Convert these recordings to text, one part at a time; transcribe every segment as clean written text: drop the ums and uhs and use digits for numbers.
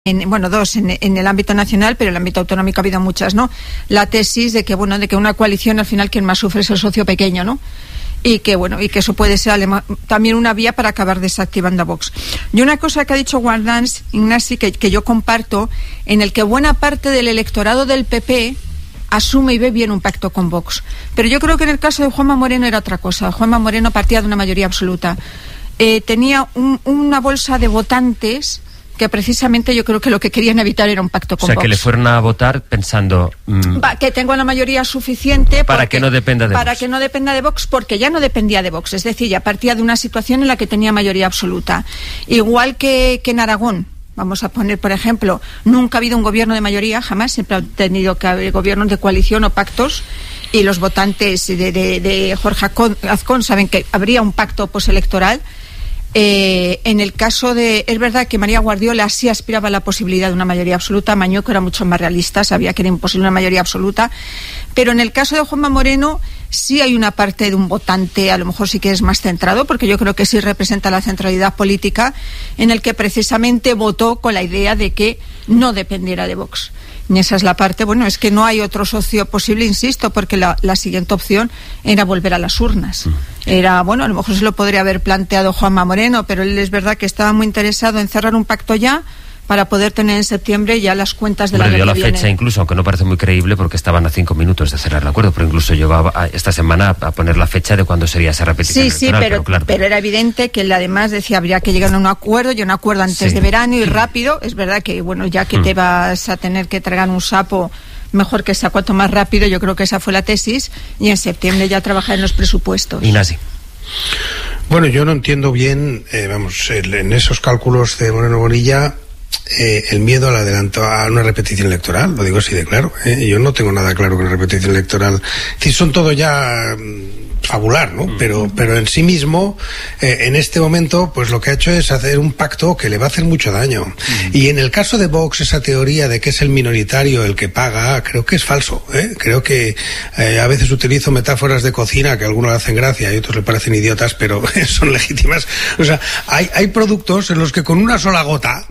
dos en el ámbito nacional, pero en el ámbito autonómico ha habido muchas, ¿no? La tesis de que una coalición al final quien más sufre es el socio pequeño, ¿no? Y que eso puede ser también una vía para acabar desactivando a Vox. Y una cosa que ha dicho Guardans, Ignasi, que yo comparto, en el que buena parte del electorado del PP asume y ve bien un pacto con Vox. Pero yo creo que en el caso de Juanma Moreno era otra cosa. Juanma Moreno partía de una mayoría absoluta. Tenía una bolsa de votantes que precisamente yo creo que lo que querían evitar era un pacto con Vox. O sea, que le fueron a votar pensando... que tengo la mayoría suficiente... Para que no dependa de Vox. Para que no dependa de Vox, porque ya no dependía de Vox. Es decir, ya partía de una situación en la que tenía mayoría absoluta. Igual que en Aragón. Vamos a poner, por ejemplo, nunca ha habido un gobierno de mayoría, jamás. Siempre ha tenido que haber gobiernos de coalición o pactos. Y los votantes de Jorge Azcón saben que habría un pacto postelectoral. En el caso es verdad que María Guardiola sí aspiraba a la posibilidad de una mayoría absoluta. Mañueco era mucho más realista, sabía que era imposible una mayoría absoluta, pero en el caso de Juanma Moreno sí hay una parte de un votante, a lo mejor sí que es más centrado, porque yo creo que sí representa la centralidad política, en el que precisamente votó con la idea de que no dependiera de Vox. Y esa es la parte, es que no hay otro socio posible, insisto, porque la siguiente opción era volver a las urnas. Era, a lo mejor se lo podría haber planteado Juanma Moreno, pero él es verdad que estaba muy interesado en cerrar un pacto ya, para poder tener en septiembre ya las cuentas del año que viene. Dio la fecha incluso, aunque no parece muy creíble porque estaban a 5 minutos de cerrar el acuerdo, pero incluso llegaba esta semana a poner la fecha de cuándo sería esa repetición electoral. Pero era evidente que él además decía habría que llegar a un acuerdo antes de verano y rápido. Es verdad que, ya que te vas a tener que tragar un sapo, mejor que sea cuanto más rápido. Yo creo que esa fue la tesis, y en septiembre ya trabajar en los presupuestos. Ignasi. Yo no entiendo bien, en esos cálculos de Moreno Bonilla, el miedo al adelanto a una repetición electoral, lo digo así de claro. Yo no tengo nada claro con la repetición electoral. Es decir, son todo ya fabular, ¿no? Pero en sí mismo, en este momento, pues lo que ha hecho es hacer un pacto que le va a hacer mucho daño. Y en el caso de Vox, esa teoría de que es el minoritario el que paga, creo que es falso. Creo que a veces utilizo metáforas de cocina que a algunos le hacen gracia y a otros le parecen idiotas, pero son legítimas. O sea, hay productos en los que con una sola gota,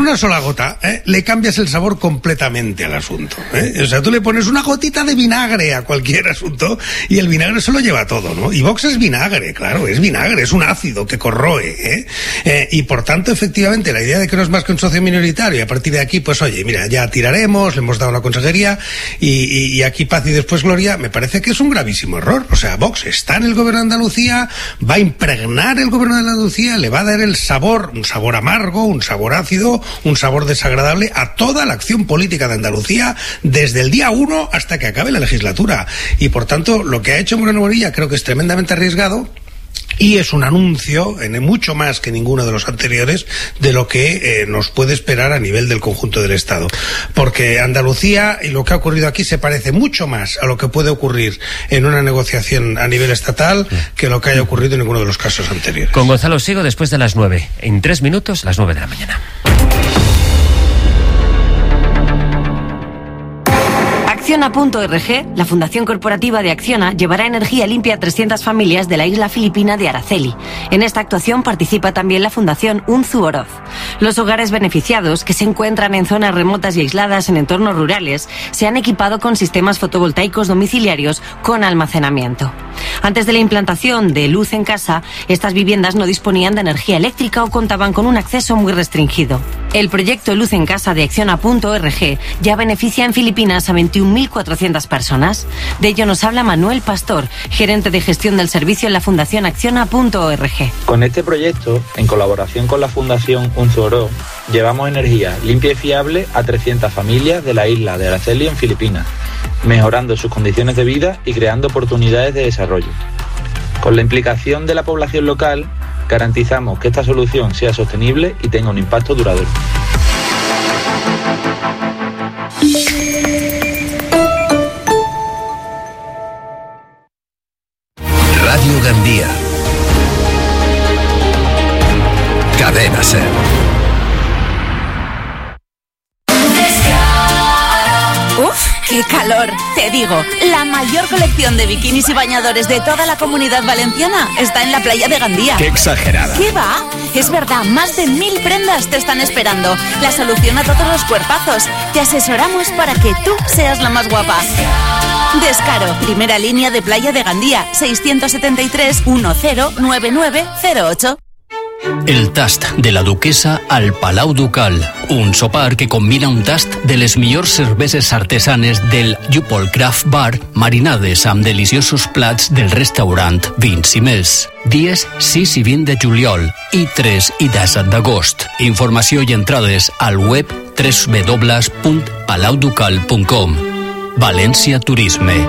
le cambias el sabor completamente al asunto. O sea, tú le pones una gotita de vinagre a cualquier asunto y el vinagre se lo lleva todo, ¿no? Y Vox es vinagre, claro, es vinagre, es un ácido que corroe, y por tanto, efectivamente, la idea de que no es más que un socio minoritario, y a partir de aquí, pues oye, mira, ya tiraremos, le hemos dado la consejería, y aquí paz y después gloria, me parece que es un gravísimo error. O sea, Vox está en el gobierno de Andalucía, va a impregnar el gobierno de Andalucía, le va a dar el sabor, un sabor amargo, un sabor ácido, un sabor desagradable a toda la acción política de Andalucía desde el día 1 hasta que acabe la legislatura. Y por tanto, lo que ha hecho Moreno Bonilla creo que es tremendamente arriesgado, y es un anuncio, mucho más que ninguno de los anteriores, de lo que nos puede esperar a nivel del conjunto del Estado. Porque Andalucía y lo que ha ocurrido aquí se parece mucho más a lo que puede ocurrir en una negociación a nivel estatal que lo que haya ocurrido en ninguno de los casos anteriores. Con Gonzalo Sigo después de las 9. En 3 minutos, las 9 de la mañana. Acciona.org, la fundación corporativa de Acciona, llevará energía limpia a 300 familias de la isla filipina de Araceli. En esta actuación participa también la fundación Unzu Oroz. Los hogares beneficiados, que se encuentran en zonas remotas y aisladas en entornos rurales, se han equipado con sistemas fotovoltaicos domiciliarios con almacenamiento. Antes de la implantación de Luz en Casa, estas viviendas no disponían de energía eléctrica o contaban con un acceso muy restringido. El proyecto Luz en Casa de Acciona.org ya beneficia en Filipinas a 21.400 personas. De ello nos habla Manuel Pastor, gerente de gestión del servicio en la Fundación Acciona.org. Con este proyecto, en colaboración con la Fundación Unzu Oroz, llevamos energía limpia y fiable a 300 familias de la isla de Araceli en Filipinas, mejorando sus condiciones de vida y creando oportunidades de desarrollo. Con la implicación de la población local, garantizamos que esta solución sea sostenible y tenga un impacto duradero. Radio Gandía. Cadena SER. ¡Qué calor! Te digo, la mayor colección de bikinis y bañadores de toda la Comunidad Valenciana está en la playa de Gandía. ¡Qué exagerada! ¿Qué va? Es verdad, más de 1000 prendas te están esperando. La solución a todos los cuerpazos. Te asesoramos para que tú seas la más guapa. Descaro, primera línea de playa de Gandía, 673 109908. El tast de la duquesa al Palau Ducal. Un sopar que combina un tast de les millors cerveses artesanes del Jupol Craft Bar marinades amb deliciosos plats del restaurant Vins i Més. Dies 6 i 20 de juliol i 3 i 17 d'agost. Informació i entrades al web www.palauducal.com. Valencia Turisme.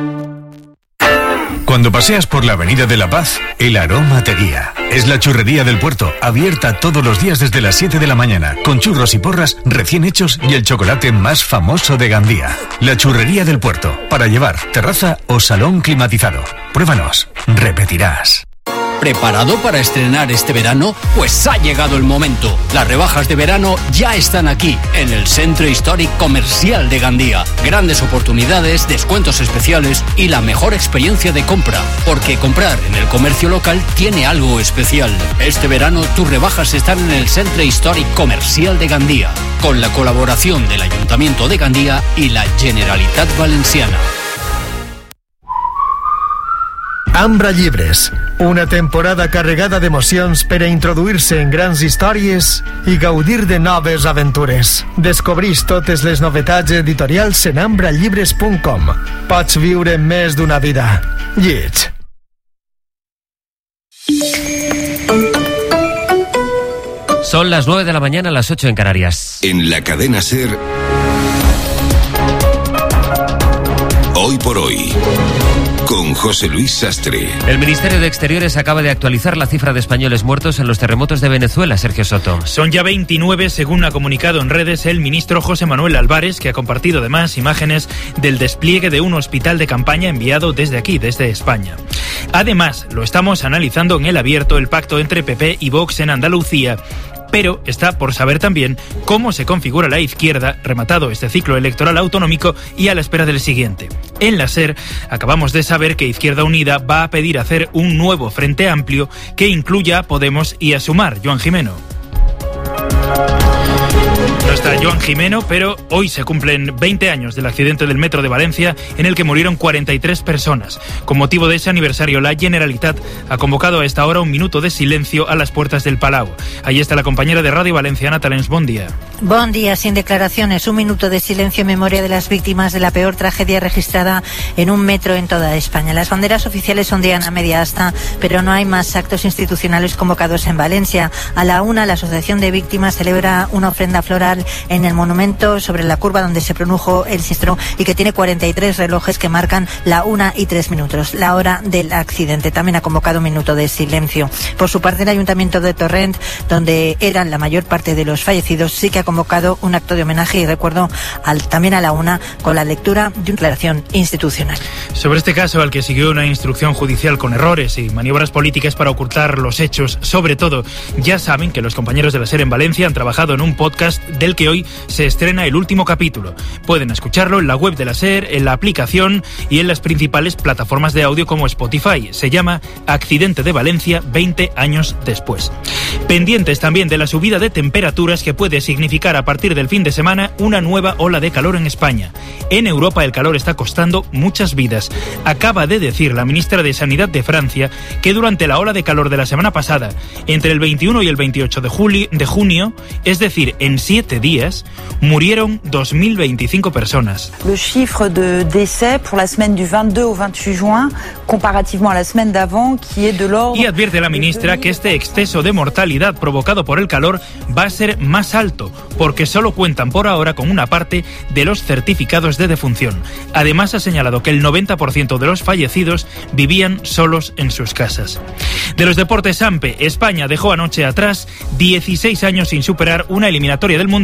Cuando paseas por la Avenida de la Paz, el aroma te guía. Es la Churrería del Puerto, abierta todos los días desde las 7 de la mañana, con churros y porras recién hechos y el chocolate más famoso de Gandía. La Churrería del Puerto, para llevar terraza o salón climatizado. Pruébanos, repetirás. ¿Preparado para estrenar este verano? Pues ha llegado el momento. Las rebajas de verano ya están aquí, en el Centro Histórico Comercial de Gandía. Grandes oportunidades, descuentos especiales y la mejor experiencia de compra. Porque comprar en el comercio local tiene algo especial. Este verano tus rebajas están en el Centro Histórico Comercial de Gandía, con la colaboración del Ayuntamiento de Gandía y la Generalitat Valenciana. Ambra Llibres, una temporada carregada d'emocions per a introduir-se en grans històries i gaudir de noves aventures. Descobrís totes les novetats editorials en ambrallibres.com. Pots viure més d'una vida. Lleig. Son las 9 de la mañana, las 8 en Canarias. En la cadena SER, Hoy por Hoy, con José Luis Sastre. El Ministerio de Exteriores acaba de actualizar la cifra de españoles muertos en los terremotos de Venezuela. Sergio Soto. Son ya 29, según ha comunicado en redes el ministro José Manuel Álvarez, que ha compartido además imágenes del despliegue de un hospital de campaña enviado desde aquí, desde España. Además, lo estamos analizando en El Abierto, el pacto entre PP y Vox en Andalucía. Pero está por saber también cómo se configura la izquierda, rematado este ciclo electoral autonómico y a la espera del siguiente. En la SER acabamos de saber que Izquierda Unida va a pedir hacer un nuevo frente amplio que incluya a Podemos y a Sumar. Joan Jimeno. No está Joan Jimeno, pero hoy se cumplen 20 años del accidente del metro de Valencia en el que murieron 43 personas. Con motivo de ese aniversario, la Generalitat ha convocado a esta hora un minuto de silencio a las puertas del Palau. Ahí está la compañera de Radio Valenciana, Talens. Buen día. Buen día. Sin declaraciones, un minuto de silencio en memoria de las víctimas de la peor tragedia registrada en un metro en toda España. Las banderas oficiales ondean a media asta, pero no hay más actos institucionales convocados en Valencia. A la 1, la Asociación de Víctimas celebra una ofrenda floral en el monumento sobre la curva donde se produjo el siniestro y que tiene 43 relojes que marcan la 1:03, la hora del accidente. También ha convocado un minuto de silencio. Por su parte, el Ayuntamiento de Torrent, donde eran la mayor parte de los fallecidos, sí que ha convocado un acto de homenaje y recuerdo también a la 1 con la lectura de una declaración institucional. Sobre este caso, al que siguió una instrucción judicial con errores y maniobras políticas para ocultar los hechos, sobre todo, ya saben que los compañeros de la SER en Valencia han trabajado en un podcast del que hoy se estrena el último capítulo. Pueden escucharlo en la web de la SER, en la aplicación y en las principales plataformas de audio como Spotify. Se llama Accidente de Valencia 20 años después. Pendientes también de la subida de temperaturas que puede significar a partir del fin de semana una nueva ola de calor en España. En Europa el calor está costando muchas vidas. Acaba de decir la ministra de Sanidad de Francia que durante la ola de calor de la semana pasada, entre el 21 y el 28 de junio, es decir, en 7 días, murieron 2.025 personas. Le chiffre de décès pour la semaine du 22 au 28 juin, comparativement a la semaine d'avant, qui est de l'ordre... Y advierte la ministra que este exceso de mortalidad provocado por el calor va a ser más alto, porque solo cuentan por ahora con una parte de los certificados de defunción. Además ha señalado que el 90% de los fallecidos vivían solos en sus casas. De los deportes, Sampe, España dejó anoche atrás 16 años sin superar una eliminatoria del Mundial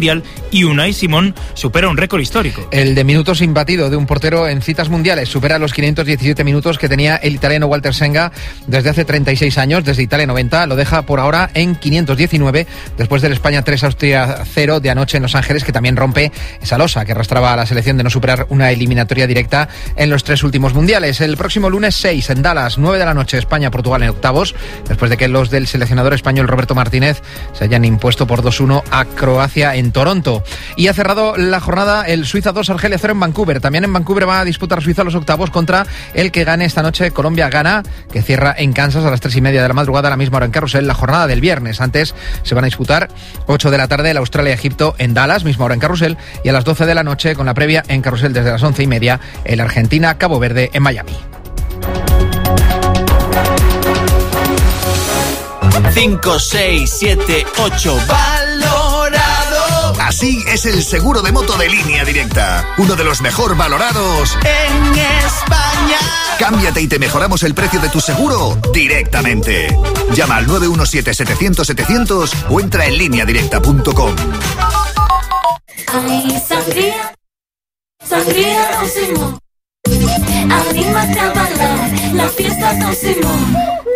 mundial y Unai Simón supera un récord histórico. El de minutos imbatido de un portero en citas mundiales supera los 517 minutos que tenía el italiano Walter Senga desde hace 36 años, desde Italia 90, lo deja por ahora en 519, después del España 3, Austria 0 de anoche en Los Ángeles, que también rompe esa losa que arrastraba a la selección de no superar una eliminatoria directa en los 3 últimos mundiales. El próximo lunes 6 en Dallas, 9 de la noche, España-Portugal en octavos, después de que los del seleccionador español Roberto Martínez se hayan impuesto por 2-1 a Croacia en Toronto. Y ha cerrado la jornada el Suiza 2, Argelia 0 en Vancouver. También en Vancouver va a disputar Suiza los octavos contra el que gane esta noche Colombia-Ghana, que cierra en Kansas a las 3:30 de la madrugada, a la misma hora en Carrusel, la jornada del viernes. Antes se van a disputar 8 de la tarde el Australia-Egipto en Dallas, misma hora en Carrusel, y a las 12 de la noche, con la previa en Carrusel desde las 11:30, el Argentina-Cabo Verde en Miami. 5, 6, 7, 8, valorado. Así es el seguro de moto de Línea Directa, uno de los mejor valorados en España. Cámbiate y te mejoramos el precio de tu seguro directamente. Llama al 917-700-700 o entra en lineadirecta.com. Ay, sangría, sangría Don Simón. Anímate a bailar, la fiesta Don Simón.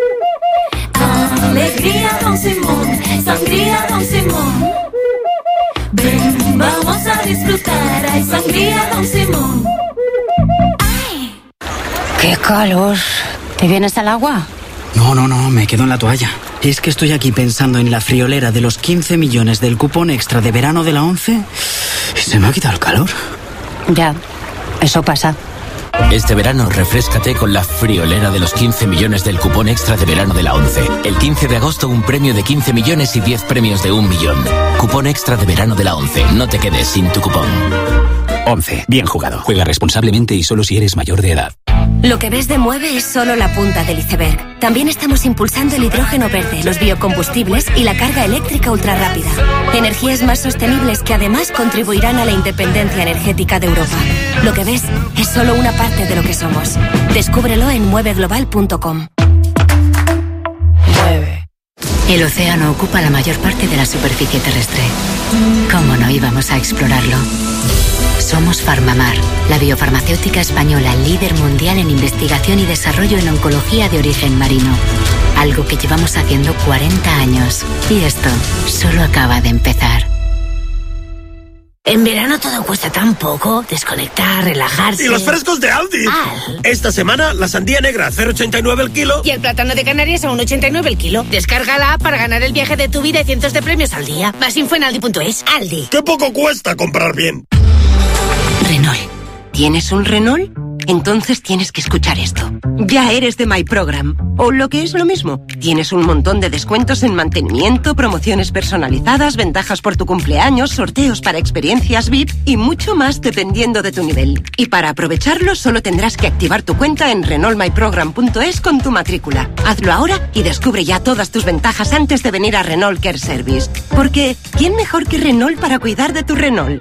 Alegría Don Simón, sangría Don Simón. Ven, vamos a disfrutar, hay sangría Don Simón. ¡Ay! ¡Qué calor! ¿Te vienes al agua? No, me quedo en la toalla. Es que estoy aquí pensando en la friolera de los 15 millones del cupón extra de verano de la 11 y se me ha quitado el calor. Ya, eso pasa. Este verano refréscate con la friolera de los 15 millones del cupón extra de verano de la 11. El 15 de agosto un premio de 15 millones y 10 premios de 1 millón. Cupón extra de verano de la 11. No te quedes sin tu cupón. 11. Bien jugado. Juega responsablemente y solo si eres mayor de edad. Lo que ves de Mueve es solo la punta del iceberg. También estamos impulsando el hidrógeno verde, los biocombustibles y la carga eléctrica ultrarrápida. Energías más sostenibles que además contribuirán a la independencia energética de Europa. Lo que ves es solo una parte de lo que somos. Descúbrelo en mueveglobal.com. Mueve. El océano ocupa la mayor parte de la superficie terrestre. ¿Cómo no íbamos a explorarlo? Somos Farmamar, la biofarmacéutica española líder mundial en investigación y desarrollo en oncología de origen marino. Algo que llevamos haciendo 40 años. Y esto solo acaba de empezar. En verano todo cuesta tan poco. Desconectar, relajarse. ¡Y los frescos de Aldi! Esta semana la sandía negra a 0,89 el kilo. Y el plátano de Canarias a 1,89 el kilo. Descárgala para ganar el viaje de tu vida y cientos de premios al día. Más info en aldi.es. Aldi. ¡Qué poco cuesta comprar bien! Renault. ¿Tienes un Renault? Entonces tienes que escuchar esto. Ya eres de My Program. O lo que es lo mismo, tienes un montón de descuentos en mantenimiento, promociones personalizadas, ventajas por tu cumpleaños, sorteos para experiencias VIP y mucho más dependiendo de tu nivel. Y para aprovecharlo solo tendrás que activar tu cuenta en renaultmyprogram.es con tu matrícula. Hazlo ahora y descubre ya todas tus ventajas antes de venir a Renault Care Service. Porque ¿quién mejor que Renault para cuidar de tu Renault?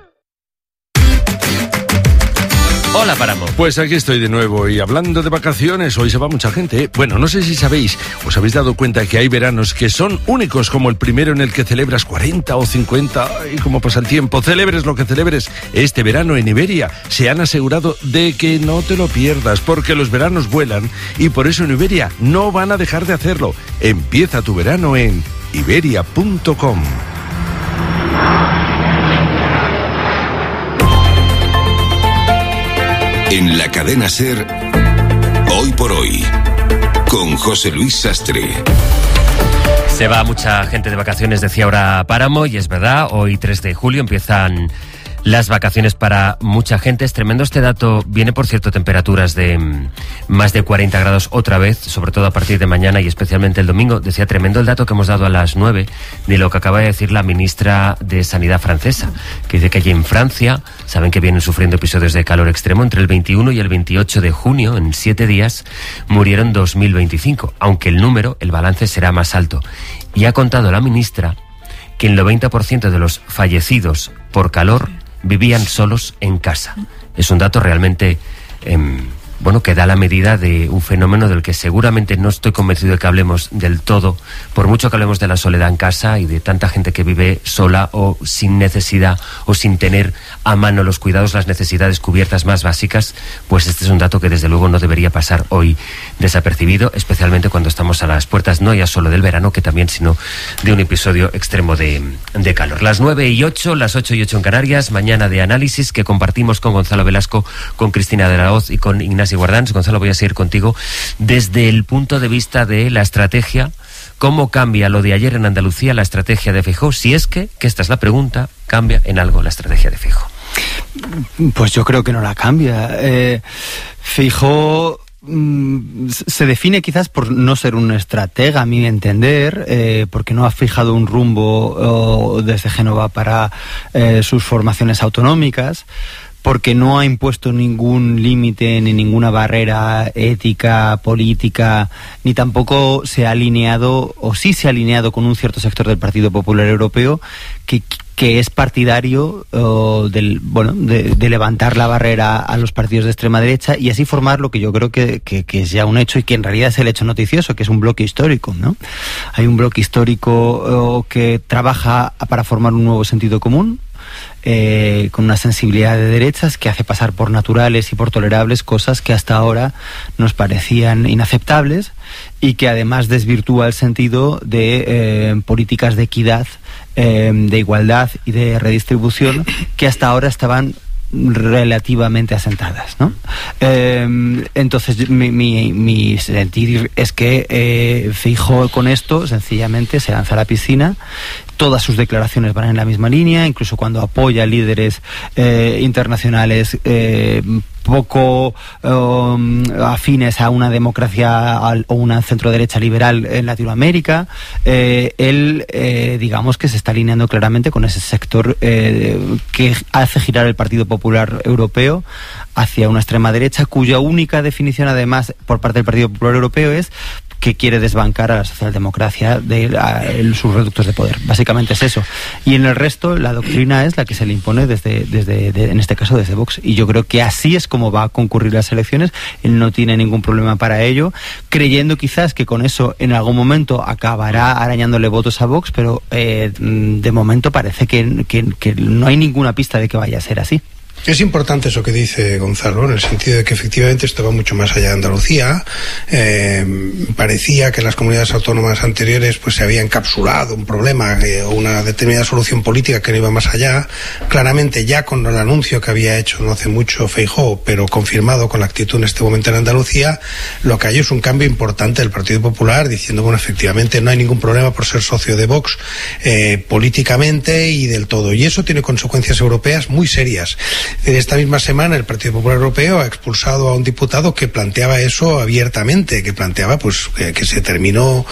Hola, Páramo. Pues aquí estoy de nuevo y hablando de vacaciones, hoy se va mucha gente. Bueno, no sé si sabéis, os habéis dado cuenta que hay veranos que son únicos, como el primero en el que celebras 40 o 50, y cómo pasa el tiempo. Celebres lo que celebres. Este verano en Iberia se han asegurado de que no te lo pierdas, porque los veranos vuelan y por eso en Iberia no van a dejar de hacerlo. Empieza tu verano en iberia.com. En la cadena SER, Hoy por Hoy, con José Luis Sastre. Se va mucha gente de vacaciones, decía ahora Páramo, y es verdad, hoy 3 de julio empiezan las vacaciones para mucha gente. Es tremendo este dato. Viene, por cierto, temperaturas de más de 40 grados otra vez, sobre todo a partir de mañana y especialmente el domingo. Decía, tremendo el dato que hemos dado a las 9 de lo que acaba de decir la ministra de Sanidad francesa, que dice que allí en Francia saben que vienen sufriendo episodios de calor extremo. Entre el 21 y el 28 de junio, en 7 días, murieron 2.025, aunque el número, el balance será más alto. Y ha contado la ministra que el 90% de los fallecidos por calor vivían solos en casa. Es un dato realmente bueno, que da la medida de un fenómeno del que seguramente no estoy convencido de que hablemos del todo, por mucho que hablemos de la soledad en casa y de tanta gente que vive sola o sin necesidad o sin tener a mano los cuidados, las necesidades cubiertas más básicas, pues este es un dato que desde luego no debería pasar hoy desapercibido, especialmente cuando estamos a las puertas no ya solo del verano, que también, sino de un episodio extremo de calor. Las 9:08, las 8:08 en Canarias, mañana de análisis que compartimos con Gonzalo Velasco, con Cristina de la Hoz y con Ignacio Guardans. Gonzalo, voy a seguir contigo desde el punto de vista de la estrategia. ¿Cómo cambia lo de ayer en Andalucía la estrategia de Feijóo? Si es que esta es la pregunta, ¿cambia en algo la estrategia de Feijóo? Pues yo creo que no la cambia. Feijóo se define quizás por no ser un estratega, a mi entender, porque no ha fijado un rumbo desde Génova para sus formaciones autonómicas, porque no ha impuesto ningún límite ni ninguna barrera ética, política, ni tampoco se ha alineado, o sí se ha alineado con un cierto sector del Partido Popular Europeo que es partidario de levantar la barrera a los partidos de extrema derecha y así formar lo que yo creo que es ya un hecho y que en realidad es el hecho noticioso, que es un bloque histórico, ¿no? Hay un bloque histórico que trabaja para formar un nuevo sentido común, con una sensibilidad de derechas que hace pasar por naturales y por tolerables cosas que hasta ahora nos parecían inaceptables y que además desvirtúa el sentido de políticas de equidad, de igualdad y de redistribución que hasta ahora estaban relativamente asentadas, ¿no? Entonces mi sentir es que Feijóo con esto sencillamente se lanza a la piscina. Todas sus declaraciones van en la misma línea, incluso cuando apoya líderes internacionales poco afines a una democracia o una centroderecha liberal en Latinoamérica, él digamos que se está alineando claramente con ese sector que hace girar el Partido Popular Europeo hacia una extrema derecha, cuya única definición además por parte del Partido Popular Europeo es que quiere desbancar a la socialdemocracia de sus reductos de poder. Básicamente es eso. Y en el resto, la doctrina es la que se le impone en este caso desde Vox. Y yo creo que así es como va a concurrir las elecciones. Él no tiene ningún problema para ello, creyendo quizás que con eso en algún momento acabará arañándole votos a Vox, pero de momento parece que no hay ninguna pista de que vaya a ser así. Es importante eso que dice Gonzalo, en el sentido de que efectivamente esto va mucho más allá de Andalucía. Parecía que en las comunidades autónomas anteriores pues se había encapsulado un problema o una determinada solución política que no iba más allá. Claramente ya con el anuncio que había hecho no hace mucho Feijóo, pero confirmado con la actitud en este momento en Andalucía, lo que hay es un cambio importante del Partido Popular diciendo, bueno, efectivamente no hay ningún problema por ser socio de Vox políticamente y del todo. Y eso tiene consecuencias europeas muy serias. En esta misma semana el Partido Popular Europeo ha expulsado a un diputado que planteaba eso abiertamente, que planteaba pues que se terminó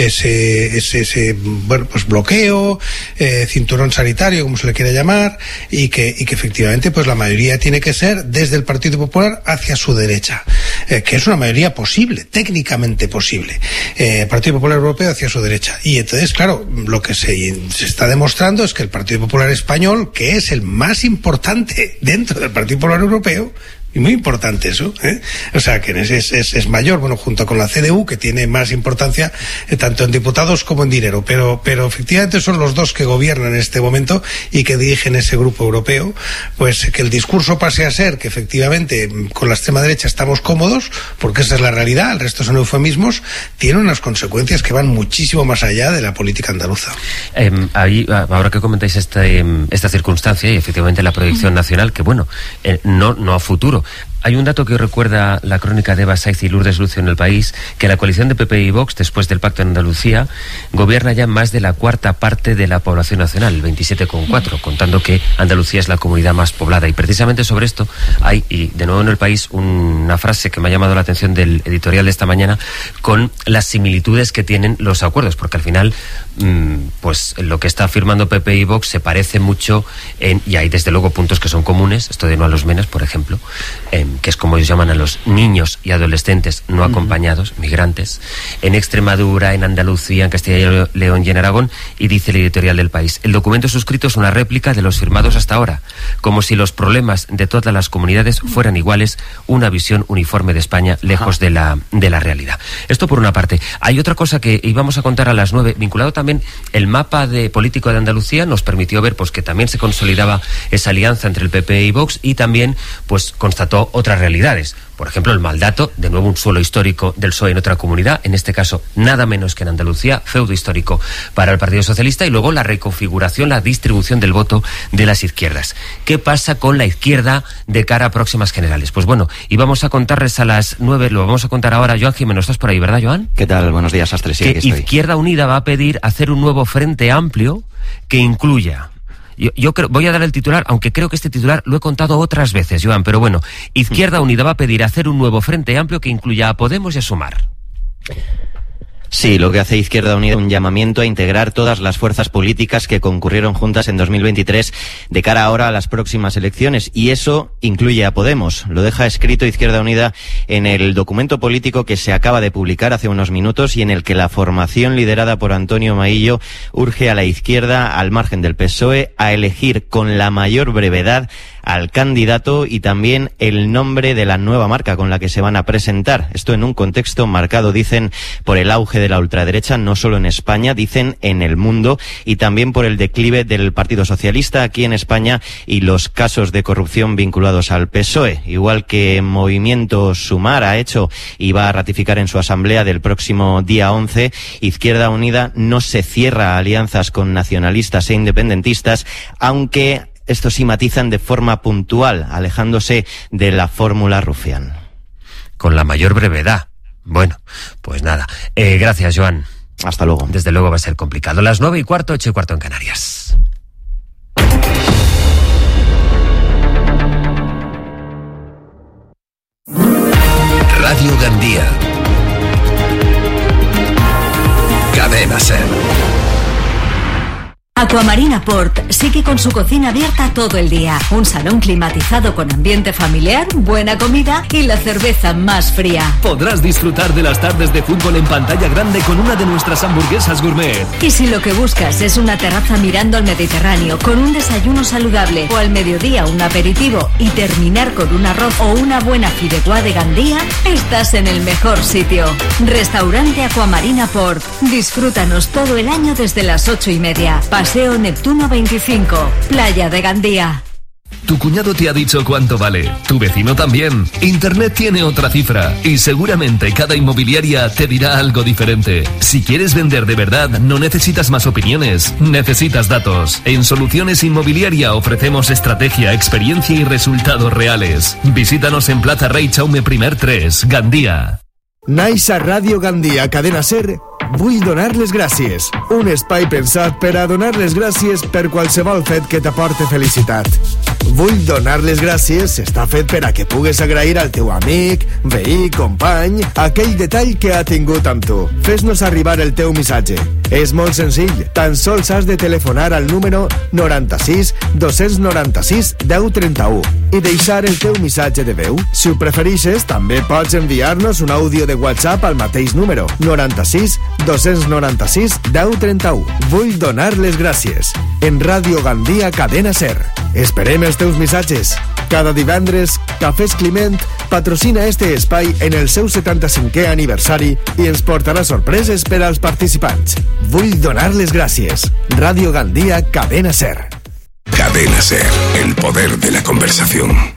ese bloqueo, cinturón sanitario, como se le quiera llamar, y que efectivamente pues la mayoría tiene que ser desde el Partido Popular hacia su derecha, que es una mayoría posible, técnicamente posible, Partido Popular Europeo hacia su derecha. Y entonces, claro, lo que se está demostrando es que el Partido Popular Español, que es el más importante dentro del Partido Popular Europeo, y muy importante eso, o sea que es mayor, bueno, junto con la CDU, que tiene más importancia tanto en diputados como en dinero, pero efectivamente son los dos que gobiernan en este momento y que dirigen ese grupo europeo. Pues que el discurso pase a ser que efectivamente con la extrema derecha estamos cómodos, porque esa es la realidad, el resto son eufemismos, tiene unas consecuencias que van muchísimo más allá de la política andaluza. Ahí, ahora que comentáis esta circunstancia y efectivamente la proyección nacional, que bueno, no a futuro. Hay un dato que recuerda la crónica de Eva Saiz y Lourdes Lucio en El País, que la coalición de PP y Vox, después del pacto en Andalucía, gobierna ya más de la cuarta parte de la población nacional, el 27,4%, contando que Andalucía es la comunidad más poblada. Y precisamente sobre esto hay, y de nuevo en El País, una frase que me ha llamado la atención del editorial de esta mañana, con las similitudes que tienen los acuerdos, porque al final, pues lo que está firmando PP y Vox se parece mucho, y hay desde luego puntos que son comunes, esto de no a los menas, por ejemplo, que es como ellos llaman a los niños y adolescentes no acompañados, migrantes, en Extremadura, en Andalucía, en Castilla y León y en Aragón, y dice el editorial del País: el documento suscrito es una réplica de los firmados hasta ahora. como si los problemas de todas las comunidades fueran iguales, una visión uniforme de España lejos de la realidad. Esto por una parte. Hay otra cosa que íbamos a contar a las 9, vinculado también el mapa político de Andalucía, nos permitió ver pues que también se consolidaba esa alianza entre el PP y Vox, y también pues constató otras realidades. Por ejemplo, el mal dato, de nuevo un suelo histórico del PSOE en otra comunidad, en este caso nada menos que en Andalucía, feudo histórico para el Partido Socialista, y luego la reconfiguración, la distribución del voto de las izquierdas. ¿Qué pasa con la izquierda de cara a próximas generales? Pues bueno, y vamos a contarles a las 9, lo vamos a contar ahora. Joan Jimeno, ¿estás por ahí, verdad, Joan? ¿Qué tal? Buenos días, Astre, sí, que aquí estoy. Izquierda Unida va a pedir hacer un nuevo frente amplio que incluya... Yo creo, voy a dar el titular, aunque creo que este titular lo he contado otras veces, Joan, pero bueno, Izquierda Unida va a pedir hacer un nuevo frente amplio que incluya a Podemos y a Sumar. Sí, lo que hace Izquierda Unida es un llamamiento a integrar todas las fuerzas políticas que concurrieron juntas en 2023 de cara ahora a las próximas elecciones, y eso incluye a Podemos. Lo deja escrito Izquierda Unida en el documento político que se acaba de publicar hace unos minutos, y en el que la formación liderada por Antonio Maillo urge a la izquierda, al margen del PSOE, a elegir con la mayor brevedad al candidato y también el nombre de la nueva marca con la que se van a presentar. Esto en un contexto marcado, dicen, por el auge de la ultraderecha, no solo en España, dicen en el mundo, y también por el declive del Partido Socialista aquí en España y los casos de corrupción vinculados al PSOE. Igual que Movimiento Sumar ha hecho y va a ratificar en su asamblea del próximo día 11, Izquierda Unida no se cierra a alianzas con nacionalistas e independentistas, aunque estos sí matizan de forma puntual, alejándose de la fórmula Rufián. Con la mayor brevedad. Bueno, pues nada. Gracias, Joan. Hasta luego. Desde luego va a ser complicado. Las 9:15, 8:15 en Canarias. Radio Gandía. Cadena SER. Aquamarina Port sigue con su cocina abierta todo el día. Un salón climatizado con ambiente familiar, buena comida y la cerveza más fría. Podrás disfrutar de las tardes de fútbol en pantalla grande con una de nuestras hamburguesas gourmet. Y si lo que buscas es una terraza mirando al Mediterráneo con un desayuno saludable, o al mediodía un aperitivo y terminar con un arroz o una buena fideuá de Gandía, estás en el mejor sitio. Restaurante Aquamarina Port. Disfrútanos todo el año desde las 8:30. Paseo Neptuno 25, Playa de Gandía. Tu cuñado te ha dicho cuánto vale, tu vecino también. Internet tiene otra cifra y seguramente cada inmobiliaria te dirá algo diferente. Si quieres vender de verdad, no necesitas más opiniones, necesitas datos. En Soluciones Inmobiliaria ofrecemos estrategia, experiencia y resultados reales. Visítanos en Plaza Rey Jaume I 3, Gandía. Naix a Ràdio Gandia, Cadena SER, vull donar les gràcies. Un espai pensat per a donar les gràcies per qualsevol fet que t'aporte felicitat. Vull donar les gràcies està fet per a que pugues agrair al teu amic, veí, company, aquell detall que ha tingut amb tu. Fes-nos arribar el teu missatge. És molt senzill, tan sols has de telefonar al número 96 296 1031 i deixar el teu missatge de veu. Si ho preferixes, també pots enviar-nos un àudio de WhatsApp al mateix número 96 296 1031. Vull donar les gràcies. En Ràdio Gandia, Cadena SER. Esperem els teus missatges. Cada divendres, Cafès Climent patrocina este espai en el seu 75è aniversari i ens portarà sorpreses per als participants. Vull donar les gràcies. Ràdio Gandia, Cadena SER. Cadena SER, el poder de la conversación.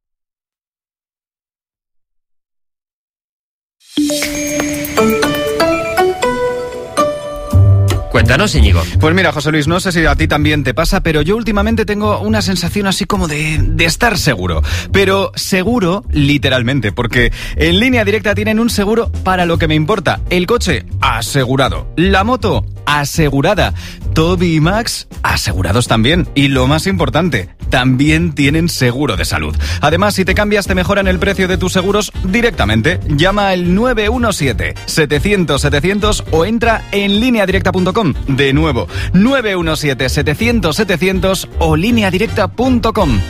Cuéntanos, Íñigo. Pues mira, José Luis, no sé si a ti también te pasa, pero yo últimamente tengo una sensación así como de estar seguro. Pero seguro, literalmente, porque en Línea Directa tienen un seguro para lo que me importa. El coche, asegurado. La moto, asegurada. Toby y Max, asegurados también. Y lo más importante, también tienen seguro de salud. Además, si te cambias, te mejoran el precio de tus seguros directamente. Llama al 917-700-700 o entra en lineadirecta.com. De nuevo, 917-700-700 o lineadirecta.com.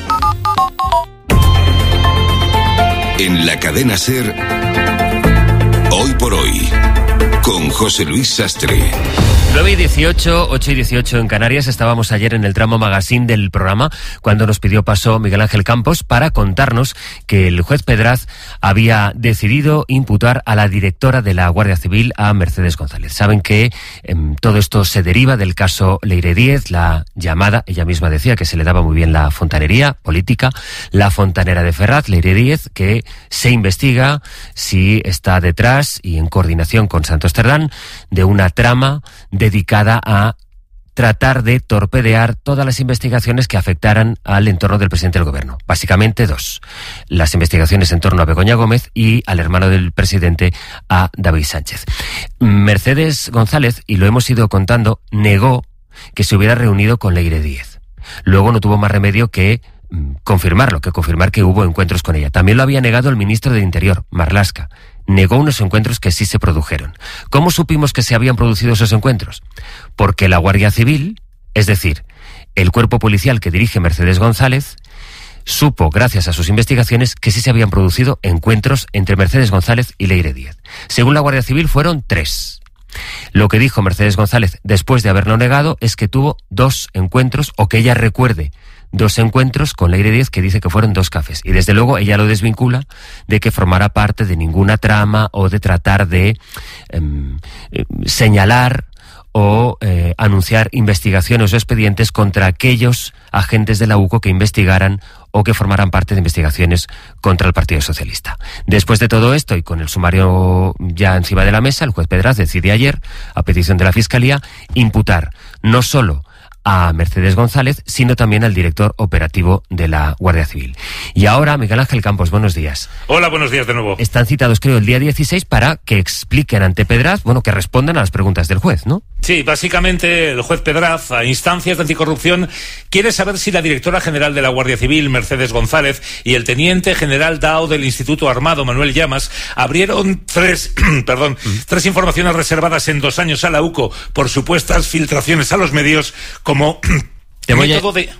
En la Cadena SER, hoy por hoy. con José Luis Sastre. 9 y 18, 8 y 18 en Canarias. Estábamos ayer en el tramo magazine del programa cuando nos pidió paso Miguel Ángel Campos para contarnos que el juez Pedraz había decidido imputar a la directora de la Guardia Civil, a Mercedes González. Saben que todo esto se deriva del caso Leire Díez, la llamada, ella misma decía que se le daba muy bien la fontanería política, la fontanera de Ferraz, Leire Díez, que se investiga si está detrás y en coordinación con Santos Cerdán de una trama dedicada a tratar de torpedear todas las investigaciones que afectaran al entorno del presidente del gobierno. Básicamente dos. Las investigaciones en torno a Begoña Gómez y al hermano del presidente, a David Sánchez. Mercedes González, y lo hemos ido contando, negó que se hubiera reunido con Leire Díez. Luego no tuvo más remedio que confirmar que hubo encuentros con ella. También lo había negado el ministro del Interior, Marlaska. Negó unos encuentros que sí se produjeron. ¿Cómo supimos que se habían producido esos encuentros? Porque la Guardia Civil, es decir, el cuerpo policial que dirige Mercedes González, supo, gracias a sus investigaciones, que sí se habían producido encuentros entre Mercedes González y Leire Díez. Según la Guardia Civil, fueron 3. Lo que dijo Mercedes González después de haberlo negado es que tuvo 2 encuentros, o que ella recuerde 2 encuentros con Leire Díez, que dice que fueron 2 cafés. Y desde luego ella lo desvincula de que formara parte de ninguna trama o de tratar de señalar o anunciar investigaciones o expedientes contra aquellos agentes de la UCO que investigaran o que formaran parte de investigaciones contra el Partido Socialista. Después de todo esto y con el sumario ya encima de la mesa, el juez Pedraz decide ayer, a petición de la Fiscalía, imputar no solo a Mercedes González, sino también al director operativo de la Guardia Civil. Y ahora, Miguel Ángel Campos, buenos días. Hola, buenos días de nuevo. Están citados, creo, el día 16 para que expliquen ante Pedraz, que respondan a las preguntas del juez, ¿no? Sí, básicamente el juez Pedraz, a instancias de anticorrupción, quiere saber si la directora general de la Guardia Civil, Mercedes González, y el teniente general DAO del Instituto Armado, Manuel Llamas, abrieron 3 informaciones reservadas en 2 años a la UCO por supuestas filtraciones a los medios como método de...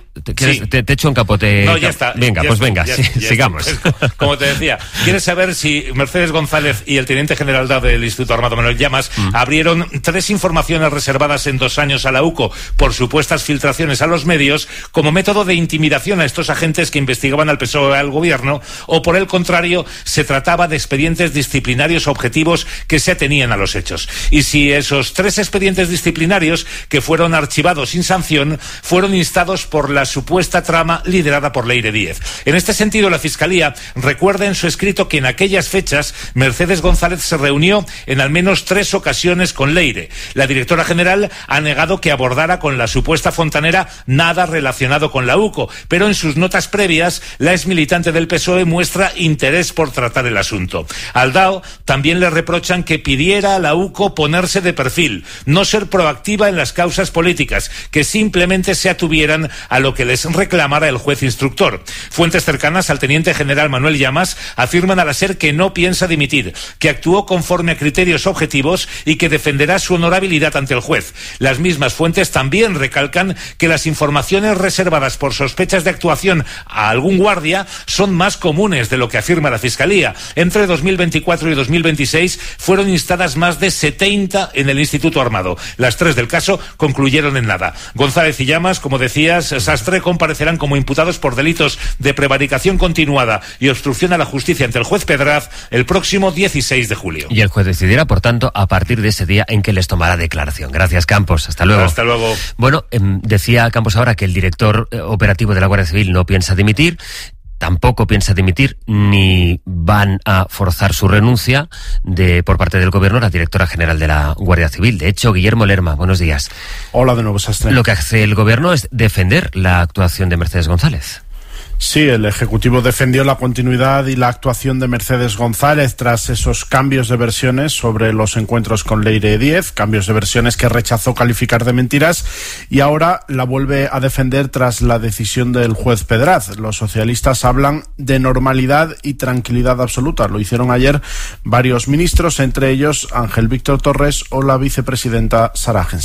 Te echo un capote. No, ya está. Venga, sigamos. Como te decía, ¿quieres saber si Mercedes González y el teniente general del Instituto Armado, Manuel Llamas, abrieron 3 informaciones reservadas en 2 años a la UCO por supuestas filtraciones a los medios como método de intimidación a estos agentes que investigaban al PSOE, al gobierno, o por el contrario, se trataba de expedientes disciplinarios objetivos que se atenían a los hechos? Y si esos 3 expedientes disciplinarios que fueron archivados sin sanción fueron instados por la supuesta trama liderada por Leire Díez. En este sentido, la Fiscalía recuerda en su escrito que en aquellas fechas Mercedes González se reunió en al menos 3 ocasiones con Leire. La directora general ha negado que abordara con la supuesta fontanera nada relacionado con la UCO, pero en sus notas previas la exmilitante del PSOE muestra interés por tratar el asunto. Al DAO también le reprochan que pidiera a la UCO ponerse de perfil, no ser proactiva en las causas políticas, que simplemente se atuvieran a lo que les reclamara el juez instructor. Fuentes cercanas al teniente general Manuel Llamas afirman a la SER que no piensa dimitir, que actuó conforme a criterios objetivos y que defenderá su honorabilidad ante el juez. Las mismas fuentes también recalcan que las informaciones reservadas por sospechas de actuación a algún guardia son más comunes de lo que afirma la Fiscalía. Entre 2024 y 2026 fueron instadas más de 70 en el Instituto Armado. Las 3 del caso concluyeron en nada. González y Llamas, como decías, Sastre, comparecerán como imputados por delitos de prevaricación continuada y obstrucción a la justicia ante el juez Pedraz el próximo 16 de julio. Y el juez decidirá, por tanto, a partir de ese día en que les tomará declaración. Gracias, Campos. Hasta luego. Hasta luego. Bueno, decía Campos ahora que el director operativo de la Guardia Civil no piensa dimitir. Tampoco piensa dimitir ni van a forzar su renuncia por parte del gobierno la directora general de la Guardia Civil. De hecho, Guillermo Lerma, buenos días. Hola de nuevo, Sastre. Lo que hace el gobierno es defender la actuación de Mercedes González. Sí, el Ejecutivo defendió la continuidad y la actuación de Mercedes González tras esos cambios de versiones sobre los encuentros con Leire Díez, cambios de versiones que rechazó calificar de mentiras, y ahora la vuelve a defender tras la decisión del juez Pedraz. Los socialistas hablan de normalidad y tranquilidad absoluta. Lo hicieron ayer varios ministros, entre ellos Ángel Víctor Torres o la vicepresidenta Sara Jensen.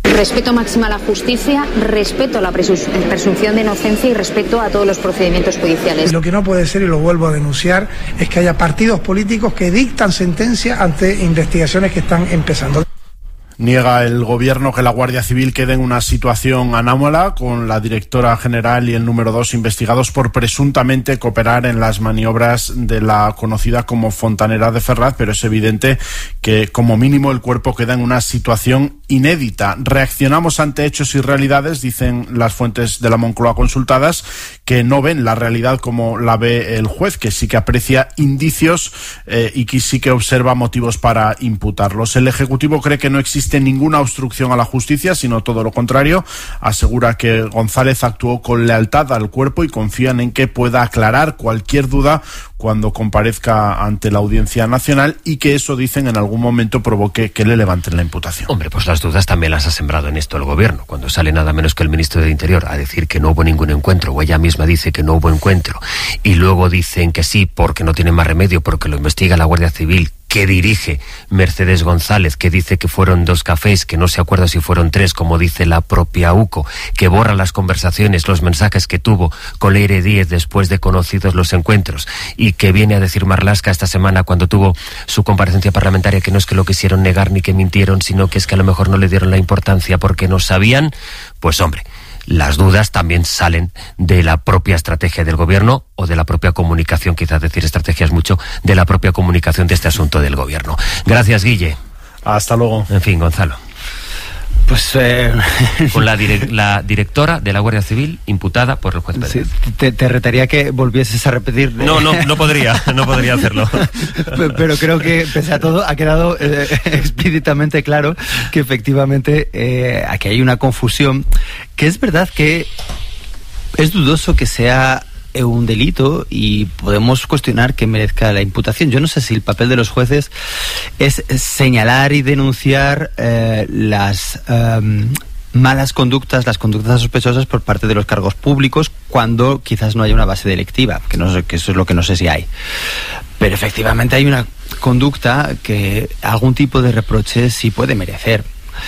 Respeto máximo a la justicia, respeto a la presunción de inocencia y respeto a todos los procedimientos judiciales. Lo que no puede ser, y lo vuelvo a denunciar, es que haya partidos políticos que dictan sentencias ante investigaciones que están empezando. Niega el gobierno que la Guardia Civil quede en una situación anómala, con la directora general y el número 2 investigados por presuntamente cooperar en las maniobras de la conocida como Fontanera de Ferraz, pero es evidente que como mínimo el cuerpo queda en una situación inédita. Reaccionamos ante hechos y realidades, dicen las fuentes de la Moncloa consultadas, que no ven la realidad como la ve el juez, que sí que aprecia indicios y que sí que observa motivos para imputarlos. El Ejecutivo cree que no existe ninguna obstrucción a la justicia, sino todo lo contrario. Asegura que González actuó con lealtad al cuerpo y confían en que pueda aclarar cualquier duda cuando comparezca ante la Audiencia Nacional y que eso, dicen, en algún momento provoque que le levanten la imputación. Hombre, pues las dudas también las ha sembrado en esto el gobierno, cuando sale nada menos que el ministro de Interior a decir que no hubo ningún encuentro, o ella misma dice que no hubo encuentro, y luego dicen que sí porque no tienen más remedio, porque lo investiga la Guardia Civil, que dirige Mercedes González, que dice que fueron 2 cafés, que no se acuerda si fueron 3, como dice la propia UCO, que borra las conversaciones, los mensajes que tuvo con Leire Díez después de conocidos los encuentros, y que viene a decir Marlaska esta semana cuando tuvo su comparecencia parlamentaria que no es que lo quisieron negar ni que mintieron, sino que es que a lo mejor no le dieron la importancia porque no sabían. Pues hombre, las dudas también salen de la propia estrategia del gobierno o de la propia comunicación, quizás decir estrategia es mucho, de la propia comunicación de este asunto del gobierno. Gracias, Guille. Hasta luego. En fin, Gonzalo. Pues con la directora de la Guardia Civil imputada por el juez Pérez. Sí, te retaría que volvieses a repetir. No podría hacerlo. Pero creo que, pese a todo, ha quedado explícitamente claro que efectivamente aquí hay una confusión, que es verdad que es dudoso que sea un delito y podemos cuestionar que merezca la imputación. Yo no sé si el papel de los jueces es señalar y denunciar las malas conductas, las conductas sospechosas por parte de los cargos públicos cuando quizás no haya una base delictiva, que eso es lo que no sé si hay. Pero efectivamente hay una conducta que algún tipo de reproche sí puede merecer.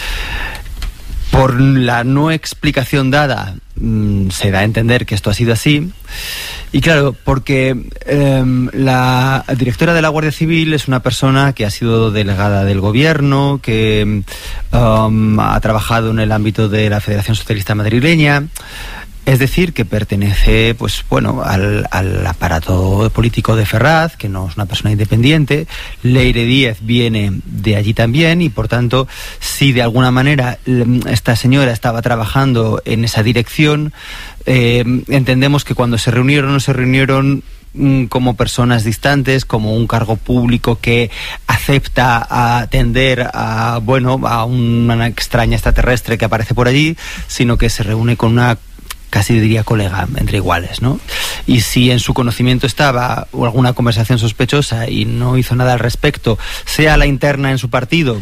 Por la no explicación dada, se da a entender que esto ha sido así. Y claro, porque la directora de la Guardia Civil es una persona que ha sido delegada del gobierno, que ha trabajado en el ámbito de la Federación Socialista Madrileña. Es decir, que pertenece, pues bueno, al aparato político de Ferraz, que no es una persona independiente. Leire Díez viene de allí también y, por tanto, si de alguna manera esta señora estaba trabajando en esa dirección, entendemos que cuando se reunieron, no se reunieron como personas distantes, como un cargo público que acepta atender a una extraña extraterrestre que aparece por allí, sino que se reúne con una, casi diría, colega, entre iguales, ¿no? Y si en su conocimiento estaba o alguna conversación sospechosa y no hizo nada al respecto, sea la interna en su partido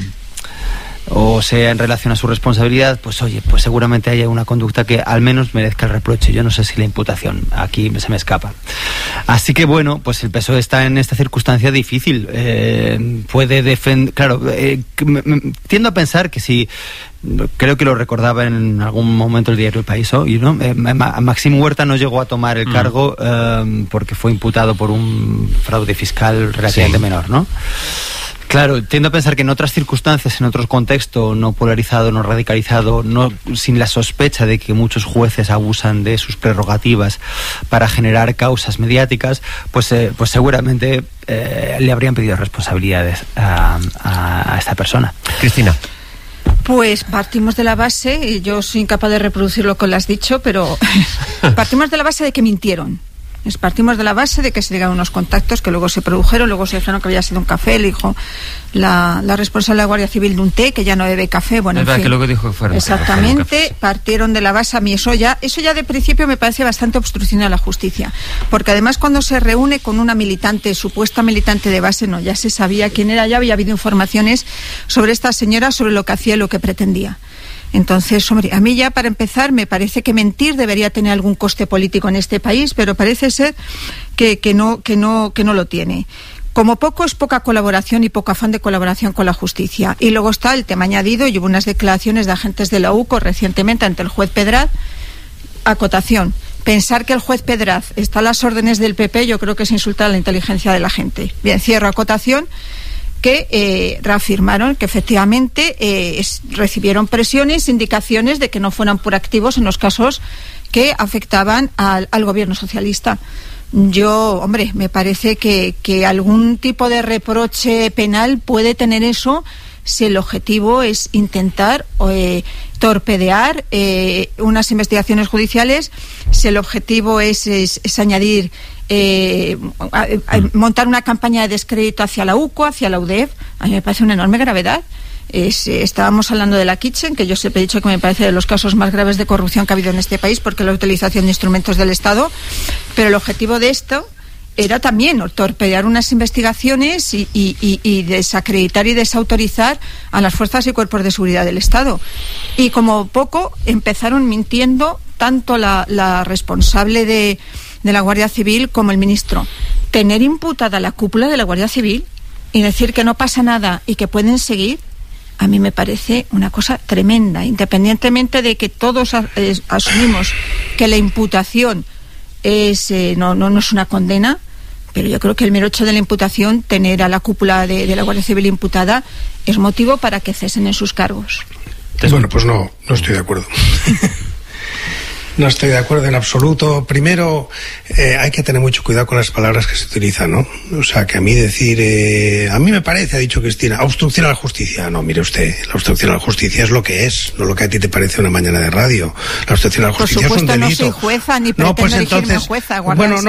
o sea en relación a su responsabilidad, pues oye, pues seguramente haya una conducta que al menos merezca el reproche. Yo no sé si la imputación, aquí se me escapa. Así que bueno, pues el PSOE está en esta circunstancia difícil. Puede defender, claro, tiendo a pensar que si, creo que lo recordaba en algún momento el diario El País hoy, ¿no? Maxim Huerta no llegó a tomar el cargo porque fue imputado por un fraude fiscal relativamente menor, ¿no? Claro, tiendo a pensar que en otras circunstancias, en otro contexto no polarizado, no radicalizado, no sin la sospecha de que muchos jueces abusan de sus prerrogativas para generar causas mediáticas, pues seguramente le habrían pedido responsabilidades a esta persona. Cristina. Pues partimos de la base, y yo soy incapaz de reproducir lo que le has dicho, pero partimos de la base de que mintieron. Partimos de la base de que se llegaron unos contactos que luego se produjeron, luego se dijeron que había sido un café, le dijo la responsable de la Guardia Civil de un té, que ya no bebe café, bueno, es verdad, en fin, que luego dijo que fueron exactamente, partieron de la base. A mí eso ya de principio me parece bastante obstrucción a la justicia, porque además cuando se reúne con una militante, supuesta militante de base, no, ya se sabía quién era, ya había habido informaciones sobre esta señora, sobre lo que hacía y lo que pretendía. Entonces, hombre, a mí ya para empezar me parece que mentir debería tener algún coste político en este país, pero parece ser que no lo tiene. Como poco es poca colaboración y poco afán de colaboración con la justicia. Y luego está el tema añadido, y hubo unas declaraciones de agentes de la UCO recientemente ante el juez Pedraz. Acotación: pensar que el juez Pedraz está a las órdenes del PP, yo creo que es insultar a la inteligencia de la gente. Bien, cierro acotación, que reafirmaron que efectivamente recibieron presiones, indicaciones de que no fueran proactivos en los casos que afectaban al gobierno socialista. Yo, hombre, me parece que algún tipo de reproche penal puede tener eso si el objetivo es intentar torpedear unas investigaciones judiciales, si el objetivo es añadir, montar una campaña de descrédito hacia la UCO, hacia la UDEF. A mí me parece una enorme gravedad. Estábamos hablando de la Kitchen, que yo siempre he dicho que me parece de los casos más graves de corrupción que ha habido en este país, porque la utilización de instrumentos del Estado, pero el objetivo de esto era también torpedear unas investigaciones y desacreditar y desautorizar a las fuerzas y cuerpos de seguridad del Estado. Y como poco empezaron mintiendo tanto la responsable de la Guardia Civil como el ministro. Tener imputada la cúpula de la Guardia Civil y decir que no pasa nada y que pueden seguir, a mí me parece una cosa tremenda, independientemente de que todos asumimos que la imputación no es una condena, pero yo creo que el mero hecho de la imputación, tener a la cúpula de la Guardia Civil imputada, es motivo para que cesen en sus cargos. Bueno, pues no estoy de acuerdo. No estoy de acuerdo en absoluto. Primero, hay que tener mucho cuidado con las palabras que se utilizan, ¿no? O sea, que a mí decir, a mí me parece, ha dicho Cristina, obstrucción a la justicia. No, mire usted, la obstrucción a la justicia es lo que es, no lo que a ti te parece una mañana de radio. La obstrucción a la justicia es un delito. Por supuesto, no soy jueza, ni pretendo elegirme jueza. Bueno,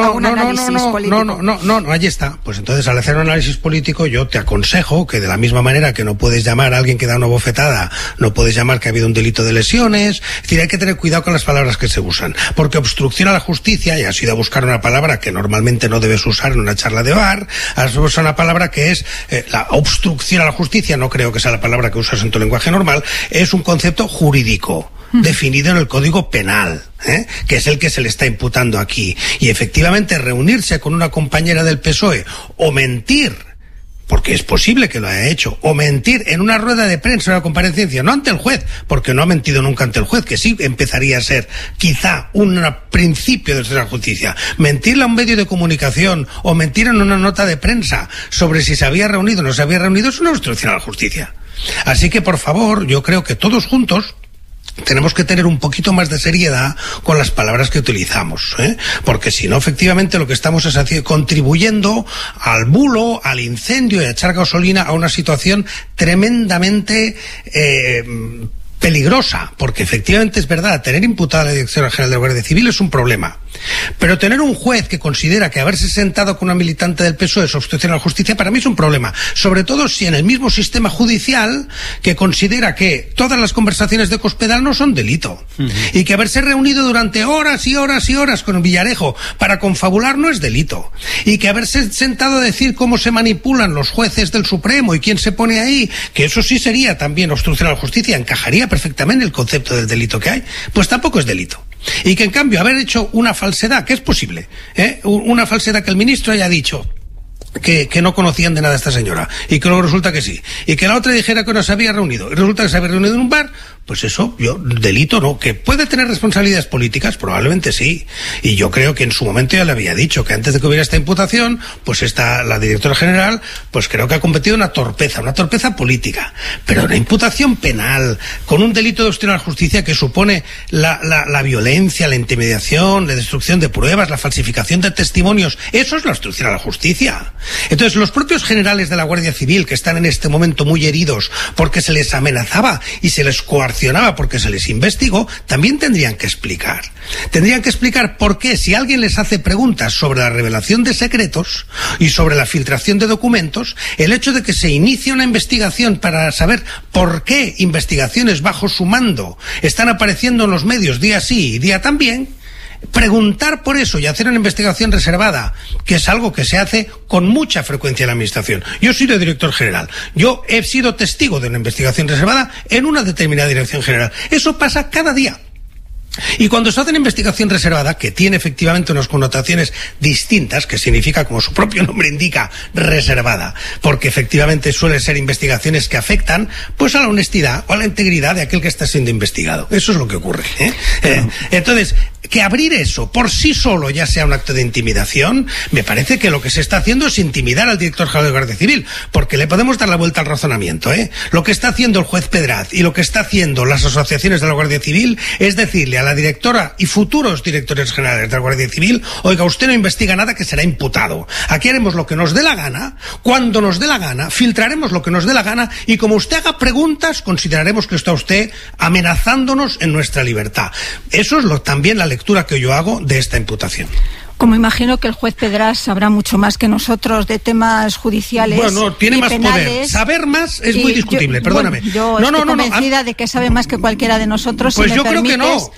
no, allí está. Pues entonces, al hacer un análisis político, yo te aconsejo que de la misma manera que no puedes llamar a alguien que da una bofetada, no puedes llamar que ha habido un delito de lesiones. Es decir, hay que tener cuidado con las palabras que se usan, porque obstrucción a la justicia, y has ido a buscar una palabra que normalmente no debes usar en una charla de bar, has usado una palabra que es la obstrucción a la justicia, no creo que sea la palabra que usas en tu lenguaje normal, es un concepto jurídico definido en el Código Penal, que es el que se le está imputando aquí, y efectivamente reunirse con una compañera del PSOE o mentir, porque es posible que lo haya hecho, o mentir en una rueda de prensa, en una comparecencia, no ante el juez, porque no ha mentido nunca ante el juez, que sí empezaría a ser quizá un principio de la justicia. Mentirle a un medio de comunicación o mentir en una nota de prensa sobre si se había reunido o no se había reunido es una obstrucción a la justicia. Así que, por favor, yo creo que todos juntos tenemos que tener un poquito más de seriedad con las palabras que utilizamos, porque si no, efectivamente lo que estamos es contribuyendo al bulo, al incendio y a echar gasolina a una situación tremendamente peligrosa, porque efectivamente es verdad, tener imputada a la Dirección General de la Guardia Civil es un problema, pero tener un juez que considera que haberse sentado con una militante del PSOE es obstrucción a la justicia, para mí es un problema, sobre todo si en el mismo sistema judicial que considera que todas las conversaciones de Cospedal no son delito, y que haberse reunido durante horas y horas y horas con Villarejo para confabular no es delito, y que haberse sentado a decir cómo se manipulan los jueces del Supremo y quién se pone ahí, que eso sí sería también obstrucción a la justicia, encajaría perfectamente el concepto del delito que hay, pues tampoco es delito. Y que en cambio haber hecho una falsedad, que es posible, una falsedad que el ministro haya dicho que no conocían de nada a esta señora, y que luego resulta que sí, y que la otra dijera que no se había reunido, y resulta que se había reunido en un bar, pues eso, delito no. Que puede tener responsabilidades políticas, probablemente sí, y yo creo que en su momento ya le había dicho que antes de que hubiera esta imputación, pues la directora general, pues creo que ha cometido una torpeza política, pero una imputación penal, con un delito de obstrucción a la justicia que supone la violencia, la intimidación, la destrucción de pruebas, la falsificación de testimonios, eso es la obstrucción a la justicia. Entonces, los propios generales de la Guardia Civil, que están en este momento muy heridos porque se les amenazaba y se les coaccionaba porque se les investigó, también tendrían que explicar. Tendrían que explicar por qué, si alguien les hace preguntas sobre la revelación de secretos y sobre la filtración de documentos, el hecho de que se inicie una investigación para saber por qué investigaciones bajo su mando están apareciendo en los medios día sí y día también, preguntar por eso y hacer una investigación reservada, que es algo que se hace con mucha frecuencia en la administración. Yo he sido director general, yo he sido testigo de una investigación reservada en una determinada dirección general. Eso pasa cada día. Y cuando se hace una investigación reservada, que tiene efectivamente unas connotaciones distintas, que significa, como su propio nombre indica, reservada, porque efectivamente suelen ser investigaciones que afectan pues a la honestidad o a la integridad de aquel que está siendo investigado. Eso es lo que ocurre, ¿eh? Entonces, que abrir eso por sí solo ya sea un acto de intimidación, me parece que lo que se está haciendo es intimidar al director general de Guardia Civil, porque le podemos dar la vuelta al razonamiento, ¿eh? Lo que está haciendo el juez Pedraz y lo que está haciendo las asociaciones de la Guardia Civil es decirle a la directora y futuros directores generales de la Guardia Civil: oiga, usted no investiga nada, que será imputado. Aquí haremos lo que nos dé la gana, cuando nos dé la gana, filtraremos lo que nos dé la gana, y como usted haga preguntas, consideraremos que está usted amenazándonos en nuestra libertad. Eso es también la lectura que yo hago de esta imputación. Como imagino que el juez Pedraz sabrá mucho más que nosotros de temas judiciales. Bueno, tiene más penales, poder. Saber más es muy discutible, perdóname. Yo estoy convencida de que sabe más que cualquiera de nosotros. Pues yo creo que no,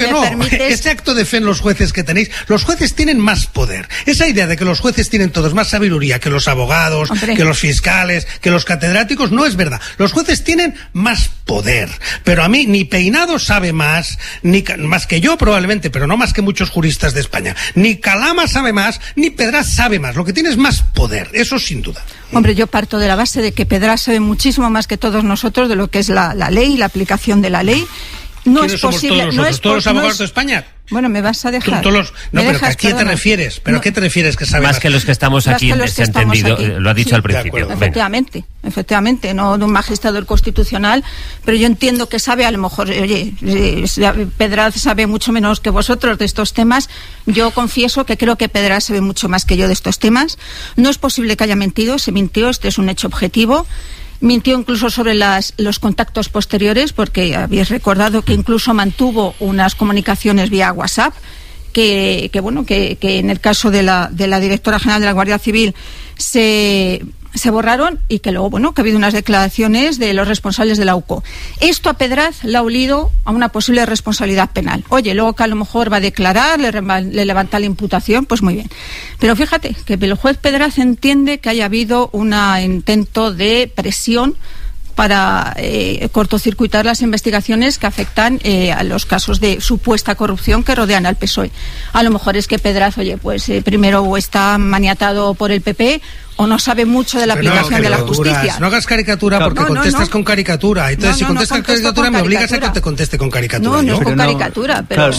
Ese acto de fe en los jueces que tenéis, los jueces tienen más poder. Esa idea de que los jueces tienen todos más sabiduría que los abogados, que los fiscales, que los catedráticos, no es verdad. Los jueces tienen más poder. Pero a mí ni Peinado sabe más, ni más que yo probablemente, pero no más que muchos juristas de España. Ni Calama sabe más, ni Pedraz sabe más. Lo que tiene es más poder, eso sin duda. Hombre, yo parto de la base de que Pedraz sabe muchísimo más que todos nosotros de lo que es la ley, la aplicación de la ley. No es posible. ¿Todos los abogados de España? Bueno, me vas a dejar. Pero ¿a qué te refieres? ¿Pero a qué te refieres que sabe más? Más que los que estamos aquí, se ha entendido, lo ha dicho al principio. Efectivamente, no de un magistrado del Constitucional, pero yo entiendo que sabe, a lo mejor, oye, Pedraz sabe mucho menos que vosotros de estos temas. Yo confieso que creo que Pedraz sabe mucho más que yo de estos temas. No es posible que haya mentido, se mintió, este es un hecho objetivo. Mintió incluso sobre los contactos posteriores, porque habéis recordado que incluso mantuvo unas comunicaciones vía WhatsApp, que en el caso de la directora general de la Guardia Civil se borraron, y que luego, que ha habido unas declaraciones de los responsables de la UCO. Esto a Pedraz le ha olido a una posible responsabilidad penal. Oye, luego que a lo mejor va a declarar, le levanta la imputación, pues muy bien. Pero fíjate que el juez Pedraz entiende que haya habido un intento de presión para cortocircuitar las investigaciones que afectan a los casos de supuesta corrupción que rodean al PSOE. A lo mejor es que Pedraz, primero o está maniatado por el PP, o no sabe mucho de la aplicación de la justicia. No hagas caricatura, porque contestas con caricatura. Entonces, si contestas con caricatura, me obligas a que te conteste con caricatura. No es con caricatura, pero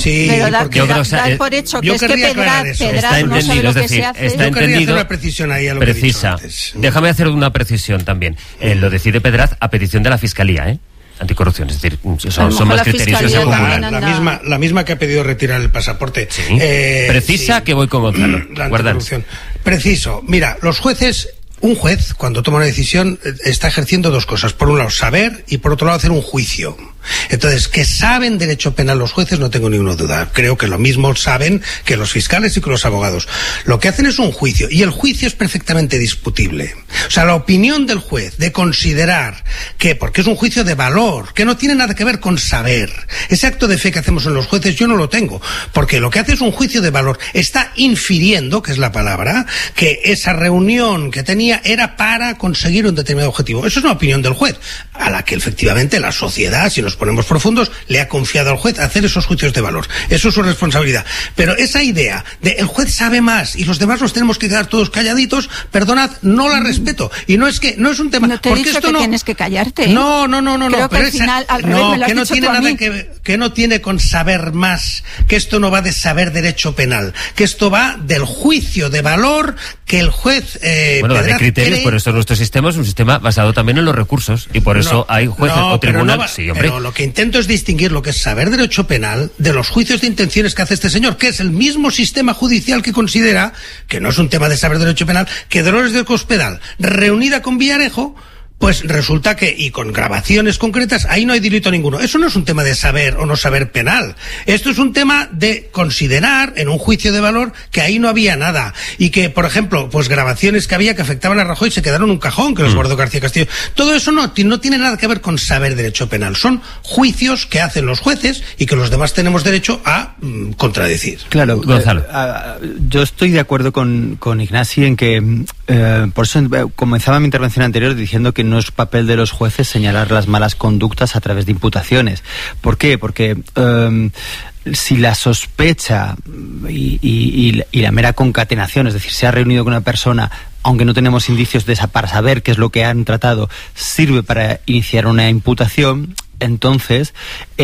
dar por hecho que es que Pedraz no sabe lo que se hace. Está entendido. Una precisión ahí a lo que he dicho antes. Déjame hacer una precisión también. Lo decide Pedraz a petición de la Fiscalía, anticorrupción, es decir, son más criterios que se acumulan. La misma que ha pedido retirar el pasaporte. Sí. Precisa, que voy con Gonzalo. La anticorrupción. Preciso. Mira, los jueces, un juez, cuando toma una decisión, está ejerciendo dos cosas. Por un lado, saber, y por otro lado, hacer un juicio. Entonces, que saben derecho penal los jueces, no tengo ninguna duda. Creo que lo mismo saben que los fiscales y que los abogados. Lo que hacen es un juicio, y el juicio es perfectamente discutible. O sea, la opinión del juez de considerar que, porque es un juicio de valor, que no tiene nada que ver con saber. Ese acto de fe que hacemos en los jueces yo no lo tengo, porque lo que hace es un juicio de valor. Está infiriendo, que es la palabra, que esa reunión que tenía era para conseguir un determinado objetivo. Eso es una opinión del juez, a la que efectivamente la sociedad, si nos ponemos profundos, le ha confiado al juez hacer esos juicios de valor. Eso es su responsabilidad. Pero esa idea de el juez sabe más y los demás nos tenemos que quedar todos calladitos, perdonad, no la respeto. Y no es un tema... No te he dicho que tienes que callarte. No. Creo que al final, al revés, me lo has dicho tú a mí. Que no tiene con saber más, que esto no va de saber derecho penal, que esto va del juicio de valor que el juez... va de criterios, por eso nuestro sistema es un sistema basado también en los recursos, y por eso hay jueces o tribunal. Pero lo que intento es distinguir lo que es saber derecho penal de los juicios de intenciones que hace este señor, que es el mismo sistema judicial que considera que no es un tema de saber derecho penal, que Dolores del Cospedal, reunida con Villarejo, pues resulta que, y con grabaciones concretas, ahí no hay delito ninguno. Eso no es un tema de saber o no saber penal. Esto es un tema de considerar, en un juicio de valor, que ahí no había nada. Y que, por ejemplo, pues grabaciones que había que afectaban a Rajoy se quedaron en un cajón, que los guardó García Castillo. Todo eso no tiene nada que ver con saber derecho penal. Son juicios que hacen los jueces y que los demás tenemos derecho a contradecir. Claro, Gonzalo. Yo estoy de acuerdo con Ignasi en que, por eso comenzaba mi intervención anterior diciendo que no es papel de los jueces señalar las malas conductas a través de imputaciones. ¿Por qué? Porque si la sospecha y la mera concatenación, es decir, se ha reunido con una persona, aunque no tenemos indicios para saber qué es lo que han tratado, sirve para iniciar una imputación, entonces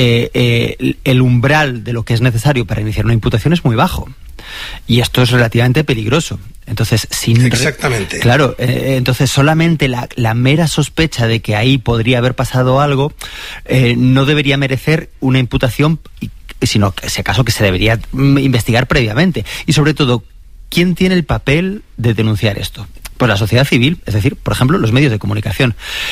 el umbral de lo que es necesario para iniciar una imputación es muy bajo. Y esto es relativamente peligroso. Entonces, exactamente. Claro, entonces solamente la mera sospecha de que ahí podría haber pasado algo no debería merecer una imputación, sino que, si acaso, que se debería investigar previamente. Y sobre todo, ¿quién tiene el papel de denunciar esto? Pues la sociedad civil, es decir, por ejemplo, los medios de comunicación.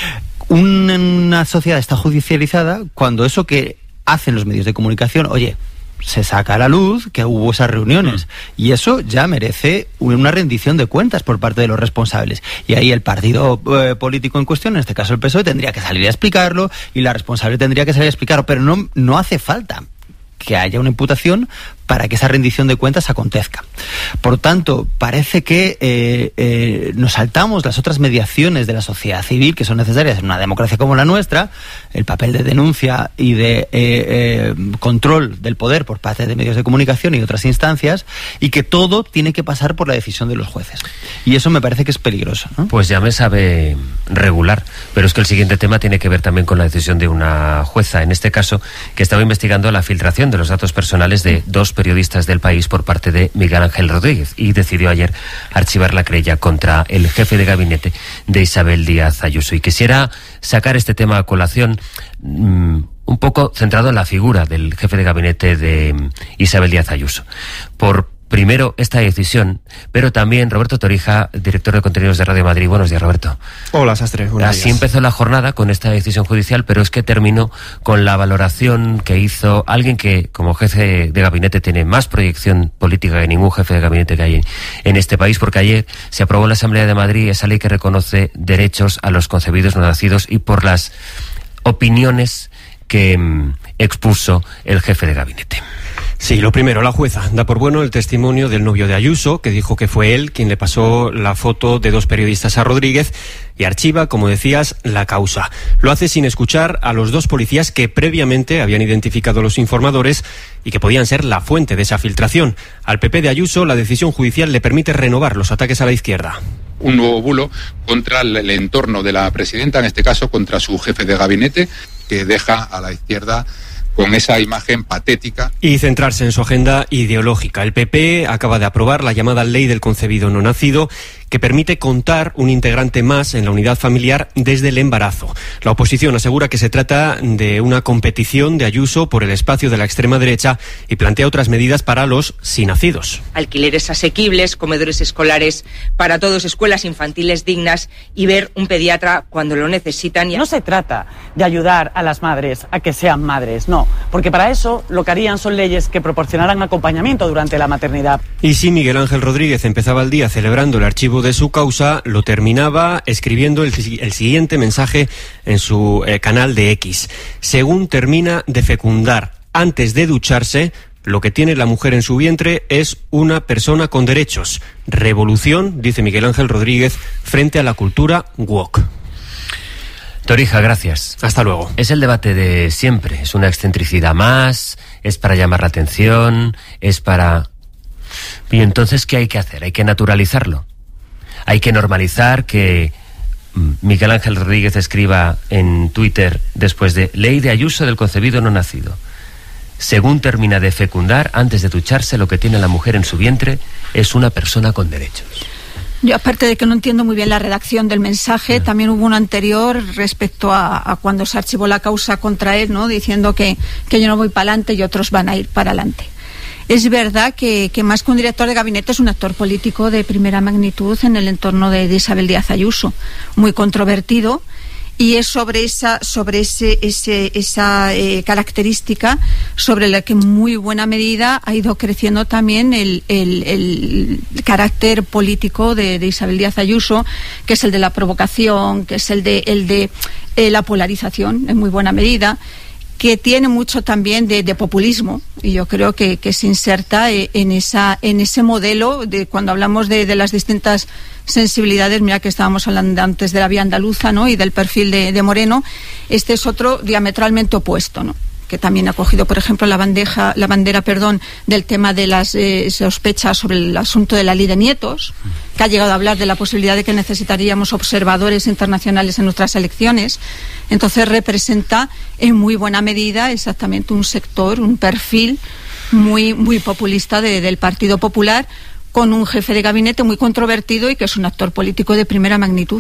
Una sociedad está judicializada cuando eso que hacen los medios de comunicación, oye, se saca a la luz que hubo esas reuniones, y eso ya merece una rendición de cuentas por parte de los responsables, y ahí el partido político en cuestión, en este caso el PSOE, tendría que salir a explicarlo, y la responsable tendría que salir a explicarlo, pero no hace falta que haya una imputación para que esa rendición de cuentas acontezca. Por tanto, parece que nos saltamos las otras mediaciones de la sociedad civil que son necesarias en una democracia como la nuestra, el papel de denuncia y de control del poder por parte de medios de comunicación y otras instancias, y que todo tiene que pasar por la decisión de los jueces. Y eso me parece que es peligroso, ¿no? Pues ya me sabe regular, pero es que el siguiente tema tiene que ver también con la decisión de una jueza, en este caso, que estaba investigando la filtración de los datos personales de dos periodistas del País por parte de Miguel Ángel Rodríguez, y decidió ayer archivar la querella contra el jefe de gabinete de Isabel Díaz Ayuso. Y quisiera sacar este tema a colación, un poco centrado en la figura del jefe de gabinete de Isabel Díaz Ayuso. Primero, esta decisión, pero también Roberto Torija, director de contenidos de Radio Madrid. Buenos días, Roberto. Hola, Sastre. Así empezó la jornada con esta decisión judicial, pero es que terminó con la valoración que hizo alguien que, como jefe de gabinete, tiene más proyección política que ningún jefe de gabinete que hay en este país, porque ayer se aprobó en la Asamblea de Madrid esa ley que reconoce derechos a los concebidos no nacidos, y por las opiniones que expuso el jefe de gabinete. Sí, lo primero, la jueza da por bueno el testimonio del novio de Ayuso, que dijo que fue él quien le pasó la foto de dos periodistas a Rodríguez, y archiva, como decías, la causa. Lo hace sin escuchar a los dos policías que previamente habían identificado a los informadores y que podían ser la fuente de esa filtración. Al PP de Ayuso, la decisión judicial le permite renovar los ataques a la izquierda. Un nuevo bulo contra el entorno de la presidenta, en este caso contra su jefe de gabinete, que deja a la izquierda con esa imagen patética. Y centrarse en su agenda ideológica. El PP acaba de aprobar la llamada Ley del Concebido No Nacido, que permite contar un integrante más en la unidad familiar desde el embarazo. La oposición asegura que se trata de una competición de Ayuso por el espacio de la extrema derecha y plantea otras medidas para los sin nacidos. Alquileres asequibles, comedores escolares para todos, escuelas infantiles dignas y ver un pediatra cuando lo necesitan. No se trata de ayudar a las madres a que sean madres, no, porque para eso lo que harían son leyes que proporcionaran acompañamiento durante la maternidad. Y si Miguel Ángel Rodríguez empezaba el día celebrando el archivo de su causa, lo terminaba escribiendo el siguiente mensaje en su canal de X. Según termina de fecundar antes de ducharse, lo que tiene la mujer en su vientre es una persona con derechos. Revolución, dice Miguel Ángel Rodríguez, frente a la cultura woke. Torija, gracias. Hasta luego. Es el debate de siempre. Es una excentricidad más, es para llamar la atención, es para... Y entonces, ¿qué hay que hacer? Hay que naturalizarlo. Hay que normalizar que Miguel Ángel Rodríguez escriba en Twitter, después de Ley de Ayuso del concebido no nacido: según termina de fecundar, antes de ducharse, lo que tiene la mujer en su vientre es una persona con derechos. Yo, aparte de que no entiendo muy bien la redacción del mensaje, también hubo uno anterior respecto a cuando se archivó la causa contra él, ¿no? Diciendo que yo no voy para adelante y otros van a ir para adelante. Es verdad que más que un director de gabinete es un actor político de primera magnitud en el entorno de Isabel Díaz Ayuso, muy controvertido, y es sobre esa característica sobre la que en muy buena medida ha ido creciendo también el carácter político de Isabel Díaz Ayuso, que es el de la provocación, que es el de la polarización en muy buena medida, que tiene mucho también de populismo, y yo creo que se inserta en ese modelo de cuando hablamos de las distintas sensibilidades. Mira que estábamos hablando antes de la vía andaluza, ¿no? Y del perfil de Moreno. Este es otro diametralmente opuesto, ¿no? que también ha cogido, por ejemplo, la bandera, del tema de las sospechas sobre el asunto de la ley de nietos, que ha llegado a hablar de la posibilidad de que necesitaríamos observadores internacionales en nuestras elecciones. Entonces representa en muy buena medida exactamente un sector, un perfil muy, muy populista del Partido Popular, con un jefe de gabinete muy controvertido y que es un actor político de primera magnitud.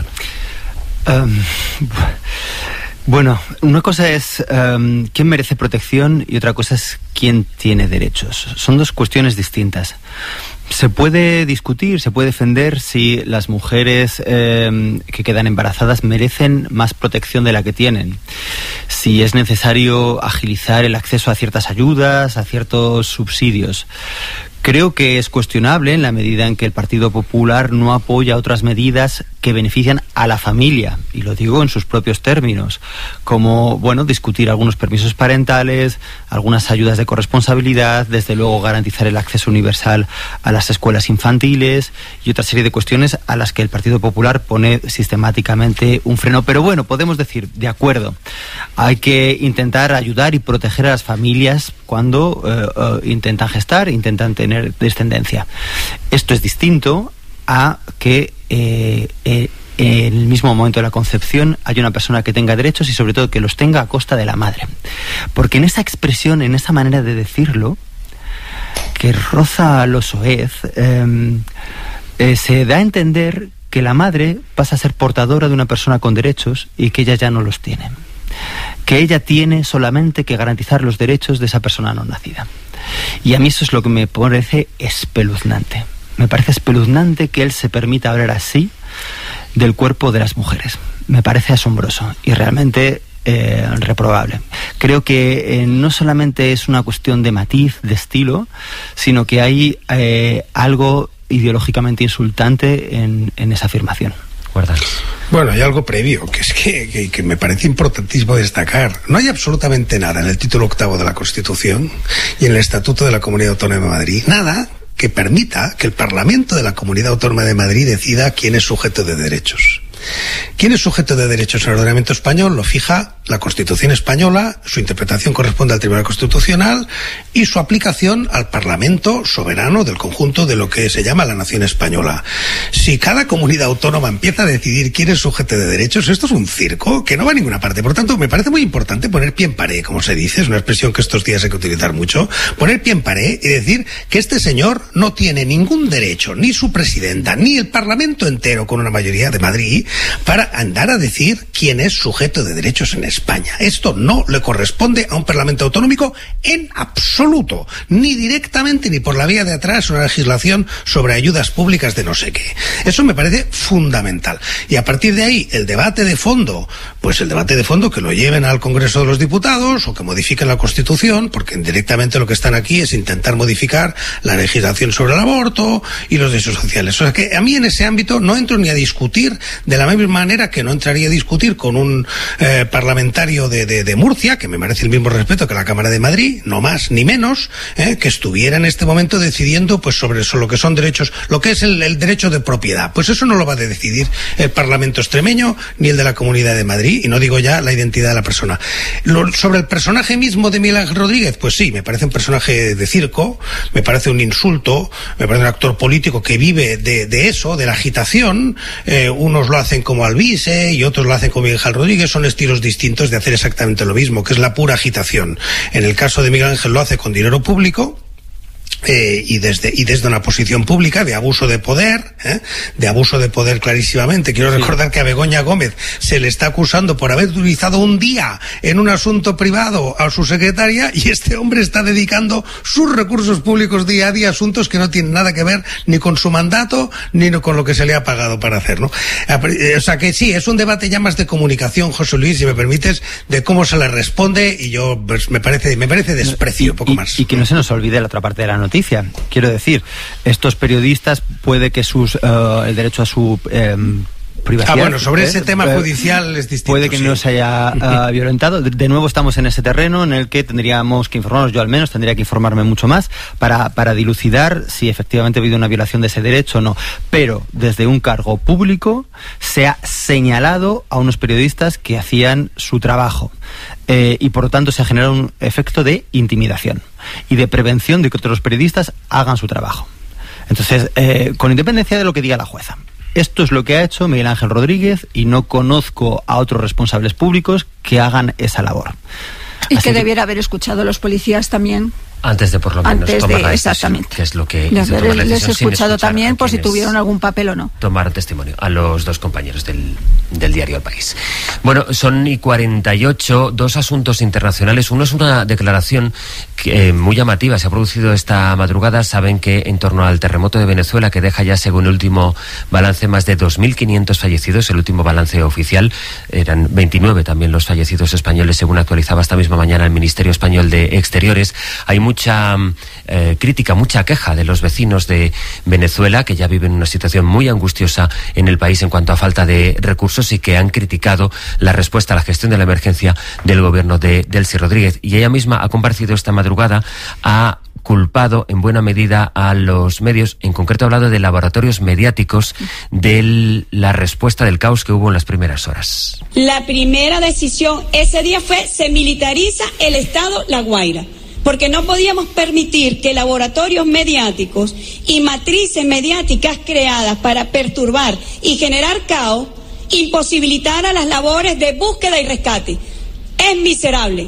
Bueno, una cosa es quién merece protección y otra cosa es quién tiene derechos. Son dos cuestiones distintas. Se puede discutir, se puede defender si las mujeres que quedan embarazadas merecen más protección de la que tienen. Si es necesario agilizar el acceso a ciertas ayudas, a ciertos subsidios. Creo que es cuestionable en la medida en que el Partido Popular no apoya otras medidas que benefician a la familia, y lo digo en sus propios términos, como, bueno, discutir algunos permisos parentales, algunas ayudas de corresponsabilidad, desde luego garantizar el acceso universal a las escuelas infantiles y otra serie de cuestiones a las que el Partido Popular pone sistemáticamente un freno. Pero bueno, podemos decir, de acuerdo, hay que intentar ayudar y proteger a las familias cuando intentan gestar, intentan tener descendencia. Esto es distinto a que en el mismo momento de la concepción haya una persona que tenga derechos y sobre todo que los tenga a costa de la madre. Porque en esa expresión, en esa manera de decirlo, que roza lo soez, se da a entender que la madre pasa a ser portadora de una persona con derechos y que ella ya no los tiene. Que ella tiene solamente que garantizar los derechos de esa persona no nacida. Y a mí eso es lo que me parece espeluznante. Me parece espeluznante que él se permita hablar así del cuerpo de las mujeres. Me parece asombroso y realmente reprobable. Creo que no solamente es una cuestión de matiz, de estilo, sino que hay algo ideológicamente insultante en esa afirmación. Bueno, hay algo previo, que es que me parece importantísimo destacar. No hay absolutamente nada en el título 8º de la Constitución y en el Estatuto de la Comunidad Autónoma de Madrid, nada que permita que el Parlamento de la Comunidad Autónoma de Madrid decida quién es sujeto de derechos. ¿Quién es sujeto de derechos en el ordenamiento español? Lo fija la Constitución española, su interpretación corresponde al Tribunal Constitucional y su aplicación al Parlamento soberano del conjunto de lo que se llama la nación española. Si cada comunidad autónoma empieza a decidir quién es sujeto de derechos, esto es un circo que no va a ninguna parte. Por tanto, me parece muy importante poner pie en pared, como se dice, es una expresión que estos días hay que utilizar mucho, poner pie en pared y decir que este señor no tiene ningún derecho, ni su presidenta, ni el Parlamento entero con una mayoría de Madrid, para andar a decir quién es sujeto de derechos en España. Esto no le corresponde a un Parlamento autonómico en absoluto, ni directamente ni por la vía de atrás una legislación sobre ayudas públicas de no sé qué. Eso me parece fundamental. Y a partir de ahí, el debate de fondo, pues el debate de fondo que lo lleven al Congreso de los Diputados o que modifiquen la Constitución, porque directamente lo que están aquí es intentar modificar la legislación sobre el aborto y los derechos sociales. O sea que a mí en ese ámbito no entro ni a discutir de la misma manera que no entraría a discutir con un parlamentario de Murcia, que me merece el mismo respeto que la Cámara de Madrid, no más ni menos, que estuviera en este momento decidiendo pues sobre lo que son derechos, lo que es el derecho de propiedad. Pues eso no lo va a decidir el Parlamento extremeño ni el de la Comunidad de Madrid, y no digo ya la identidad de la persona. Sobre el personaje mismo de Miguel Ángel Rodríguez, pues sí, me parece un personaje de circo, me parece un insulto, me parece un actor político que vive de eso, de la agitación. Unos lo hacen como Alvise y otros lo hacen como Miguel Ángel Rodríguez. Son estilos distintos de hacer exactamente lo mismo, que es la pura agitación. En el caso de Miguel Ángel lo hace con dinero público, y desde una posición pública de abuso de poder clarísimamente. Quiero recordar que a Begoña Gómez se le está acusando por haber utilizado un día en un asunto privado a su secretaria, y este hombre está dedicando sus recursos públicos día a día a asuntos que no tienen nada que ver ni con su mandato ni con lo que se le ha pagado para hacer, ¿no? O sea que sí, es un debate ya más de comunicación, José Luis, si me permites, de cómo se le responde, y yo pues, me parece desprecio, poco más. Y que no se nos olvide la otra parte de la noticia. Quiero decir, estos periodistas puede que el derecho a su privacidad. Bueno, sobre ese tema judicial es distinto. Puede que no se haya violentado. De nuevo estamos en ese terreno en el que tendríamos que informarnos, yo al menos tendría que informarme mucho más para dilucidar si efectivamente ha habido una violación de ese derecho o no. Pero desde un cargo público se ha señalado a unos periodistas que hacían su trabajo. Y por lo tanto se ha generado un efecto de intimidación y de prevención de que otros periodistas hagan su trabajo. Entonces, con independencia de lo que diga la jueza, esto es lo que ha hecho Miguel Ángel Rodríguez y no conozco a otros responsables públicos que hagan esa labor. Y que debiera haber escuchado a los policías también. Antes de por lo menos tomar la decisión, que es lo que hizo, tomar la decisión les he escuchado también por si quienes tuvieron algún papel o no. Tomaron testimonio a los dos compañeros del diario El País. Bueno, son 48, dos asuntos internacionales. Uno es una declaración muy llamativa, se ha producido esta madrugada. Saben que en torno al terremoto de Venezuela, que deja ya, según el último balance, más de 2.500 fallecidos, el último balance oficial, eran 29 también los fallecidos españoles, según actualizaba esta misma mañana el Ministerio Español de Exteriores. Hay mucha crítica, mucha queja de los vecinos de Venezuela, que ya viven una situación muy angustiosa en el país en cuanto a falta de recursos, y que han criticado la respuesta a la gestión de la emergencia del gobierno de Delcy Rodríguez. Y ella misma ha comparecido esta madrugada, ha culpado en buena medida a los medios, en concreto ha hablado de laboratorios mediáticos, de la respuesta del caos que hubo en las primeras horas. La primera decisión ese día fue: se militariza el Estado La Guaira, porque no podíamos permitir que laboratorios mediáticos y matrices mediáticas creadas para perturbar y generar caos imposibilitaran las labores de búsqueda y rescate. Es miserable,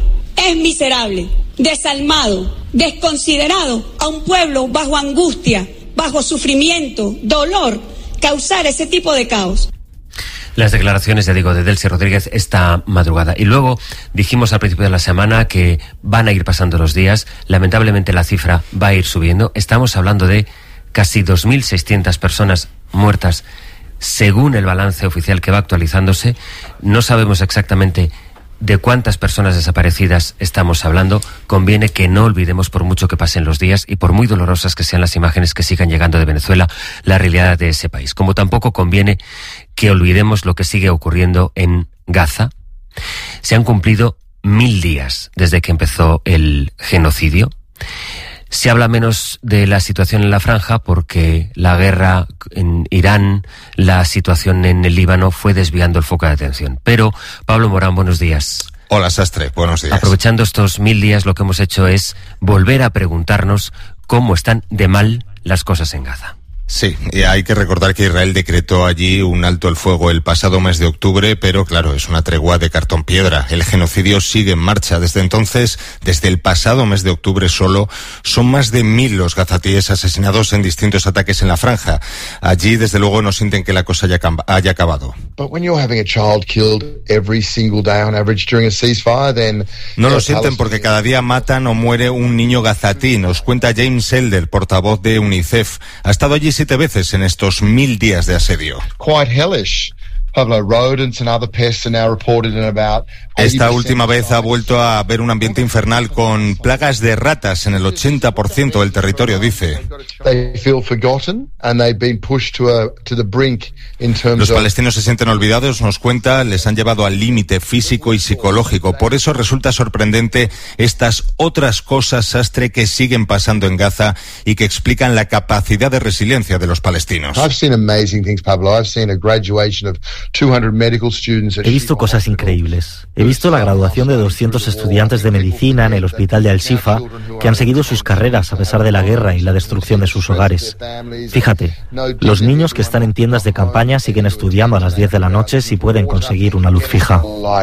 desalmado, desconsiderado a un pueblo bajo angustia, bajo sufrimiento, dolor, causar ese tipo de caos. Las declaraciones, ya digo, de Delcy Rodríguez esta madrugada. Y luego dijimos al principio de la semana que van a ir pasando los días. Lamentablemente la cifra va a ir subiendo. Estamos hablando de casi 2.600 personas muertas, según el balance oficial que va actualizándose. No sabemos exactamente de cuántas personas desaparecidas estamos hablando. Conviene que no olvidemos, por mucho que pasen los días y por muy dolorosas que sean las imágenes que sigan llegando de Venezuela, la realidad de ese país. Como tampoco conviene que olvidemos lo que sigue ocurriendo en Gaza. Se han cumplido 1000 días desde que empezó el genocidio. Se habla menos de la situación en la franja porque la guerra en Irán, la situación en el Líbano fue desviando el foco de atención. Pero, Pablo Morán, buenos días. Hola, Sastre, buenos días. Aprovechando estos 1000 días, lo que hemos hecho es volver a preguntarnos cómo están de mal las cosas en Gaza. Sí, y hay que recordar que Israel decretó allí un alto el fuego el pasado mes de octubre, pero claro, es una tregua de cartón piedra. El genocidio sigue en marcha. Desde entonces, desde el pasado mes de octubre solo, son más de 1000 los gazatíes asesinados en distintos ataques en la franja. Allí, desde luego, no sienten que la cosa haya acabado. No lo sienten porque cada día matan o muere un niño gazatí, nos cuenta James Elder, portavoz de UNICEF. Ha estado allí 7 veces en estos 1000 días de asedio. Esta última vez ha vuelto a haber un ambiente infernal con plagas de ratas en el 80% del territorio, dice. Los palestinos se sienten olvidados, nos cuenta, les han llevado al límite físico y psicológico. Por eso resulta sorprendente estas otras cosas, Sastre, que siguen pasando en Gaza y que explican la capacidad de resiliencia de los palestinos. He visto cosas increíbles. He visto la graduación de 200 estudiantes de medicina en el hospital de Al-Shifa que han seguido sus carreras a pesar de la guerra y la destrucción de sus hogares. Fíjate, los niños que están en tiendas de campaña siguen estudiando a las 10 de la noche si pueden conseguir una luz fija.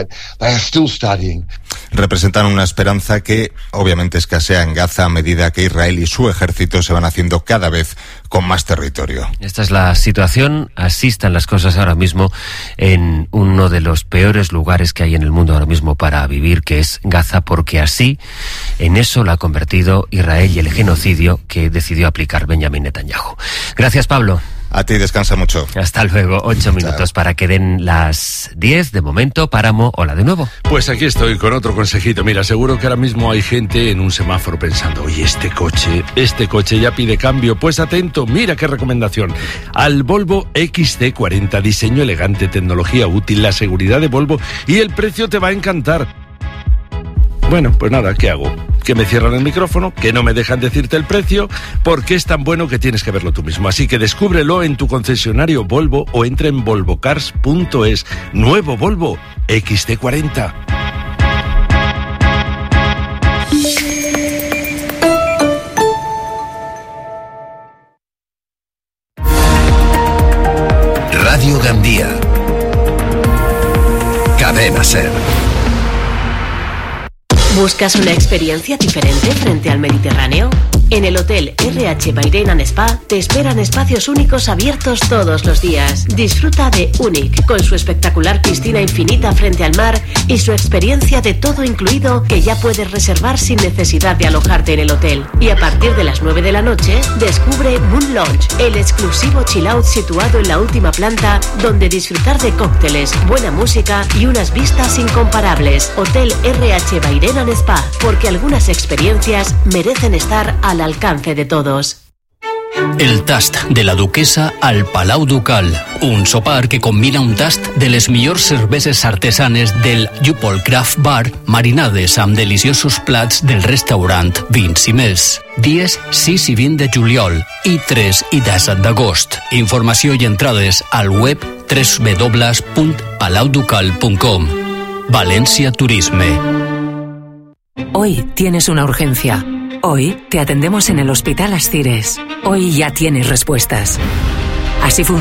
Representan una esperanza que obviamente escasea en Gaza a medida que Israel y su ejército se van haciendo cada vez con más territorio. Esta es la situación, así están las cosas ahora mismo en uno de los peores lugares que hay en el mundo ahora mismo para vivir, que es Gaza, porque así, en eso lo ha convertido Israel y el genocidio que decidió aplicar Benjamín Netanyahu. Gracias, Pablo. A ti, descansa mucho. Hasta luego, 8 minutos para que den las 10. De momento, Páramo, hola de nuevo. Pues aquí estoy con otro consejito. Mira, seguro que ahora mismo hay gente en un semáforo pensando, oye, este coche ya pide cambio. Pues atento, mira qué recomendación. Al Volvo XC40, diseño elegante, tecnología útil, la seguridad de Volvo y el precio te va a encantar. Bueno, pues nada, ¿qué hago? Que me cierran el micrófono, que no me dejan decirte el precio, porque es tan bueno que tienes que verlo tú mismo. Así que descúbrelo en tu concesionario Volvo o entra en volvocars.es. Nuevo Volvo XC40. Radio Gandía. Cadena SER. ¿Buscas una experiencia diferente frente al Mediterráneo? En el Hotel RH Bairén and Spa te esperan espacios únicos abiertos todos los días. Disfruta de Unique, con su espectacular piscina infinita frente al mar y su experiencia de todo incluido que ya puedes reservar sin necesidad de alojarte en el hotel. Y a partir de las 9 de la noche, descubre Moon Lounge, el exclusivo chill out situado en la última planta, donde disfrutar de cócteles, buena música y unas vistas incomparables. Hotel RH Bairén and Spa, porque algunas experiencias merecen estar al alcance de todos. El tast de la duquesa al Palau Ducal. Un sopar que combina un tast de les millors cerveses artesanes del Jupol Craft Bar marinades amb deliciosos plats del restaurant Vins i Més. Dies 6 i 20 de juliol i 3 i 17 d'agost. Informació i entrades al web www.palauducal.com. Valencia Turisme. Hoy tienes una urgencia. Hoy te atendemos en el Hospital Ascires. Hoy ya tienes respuestas. Así funciona.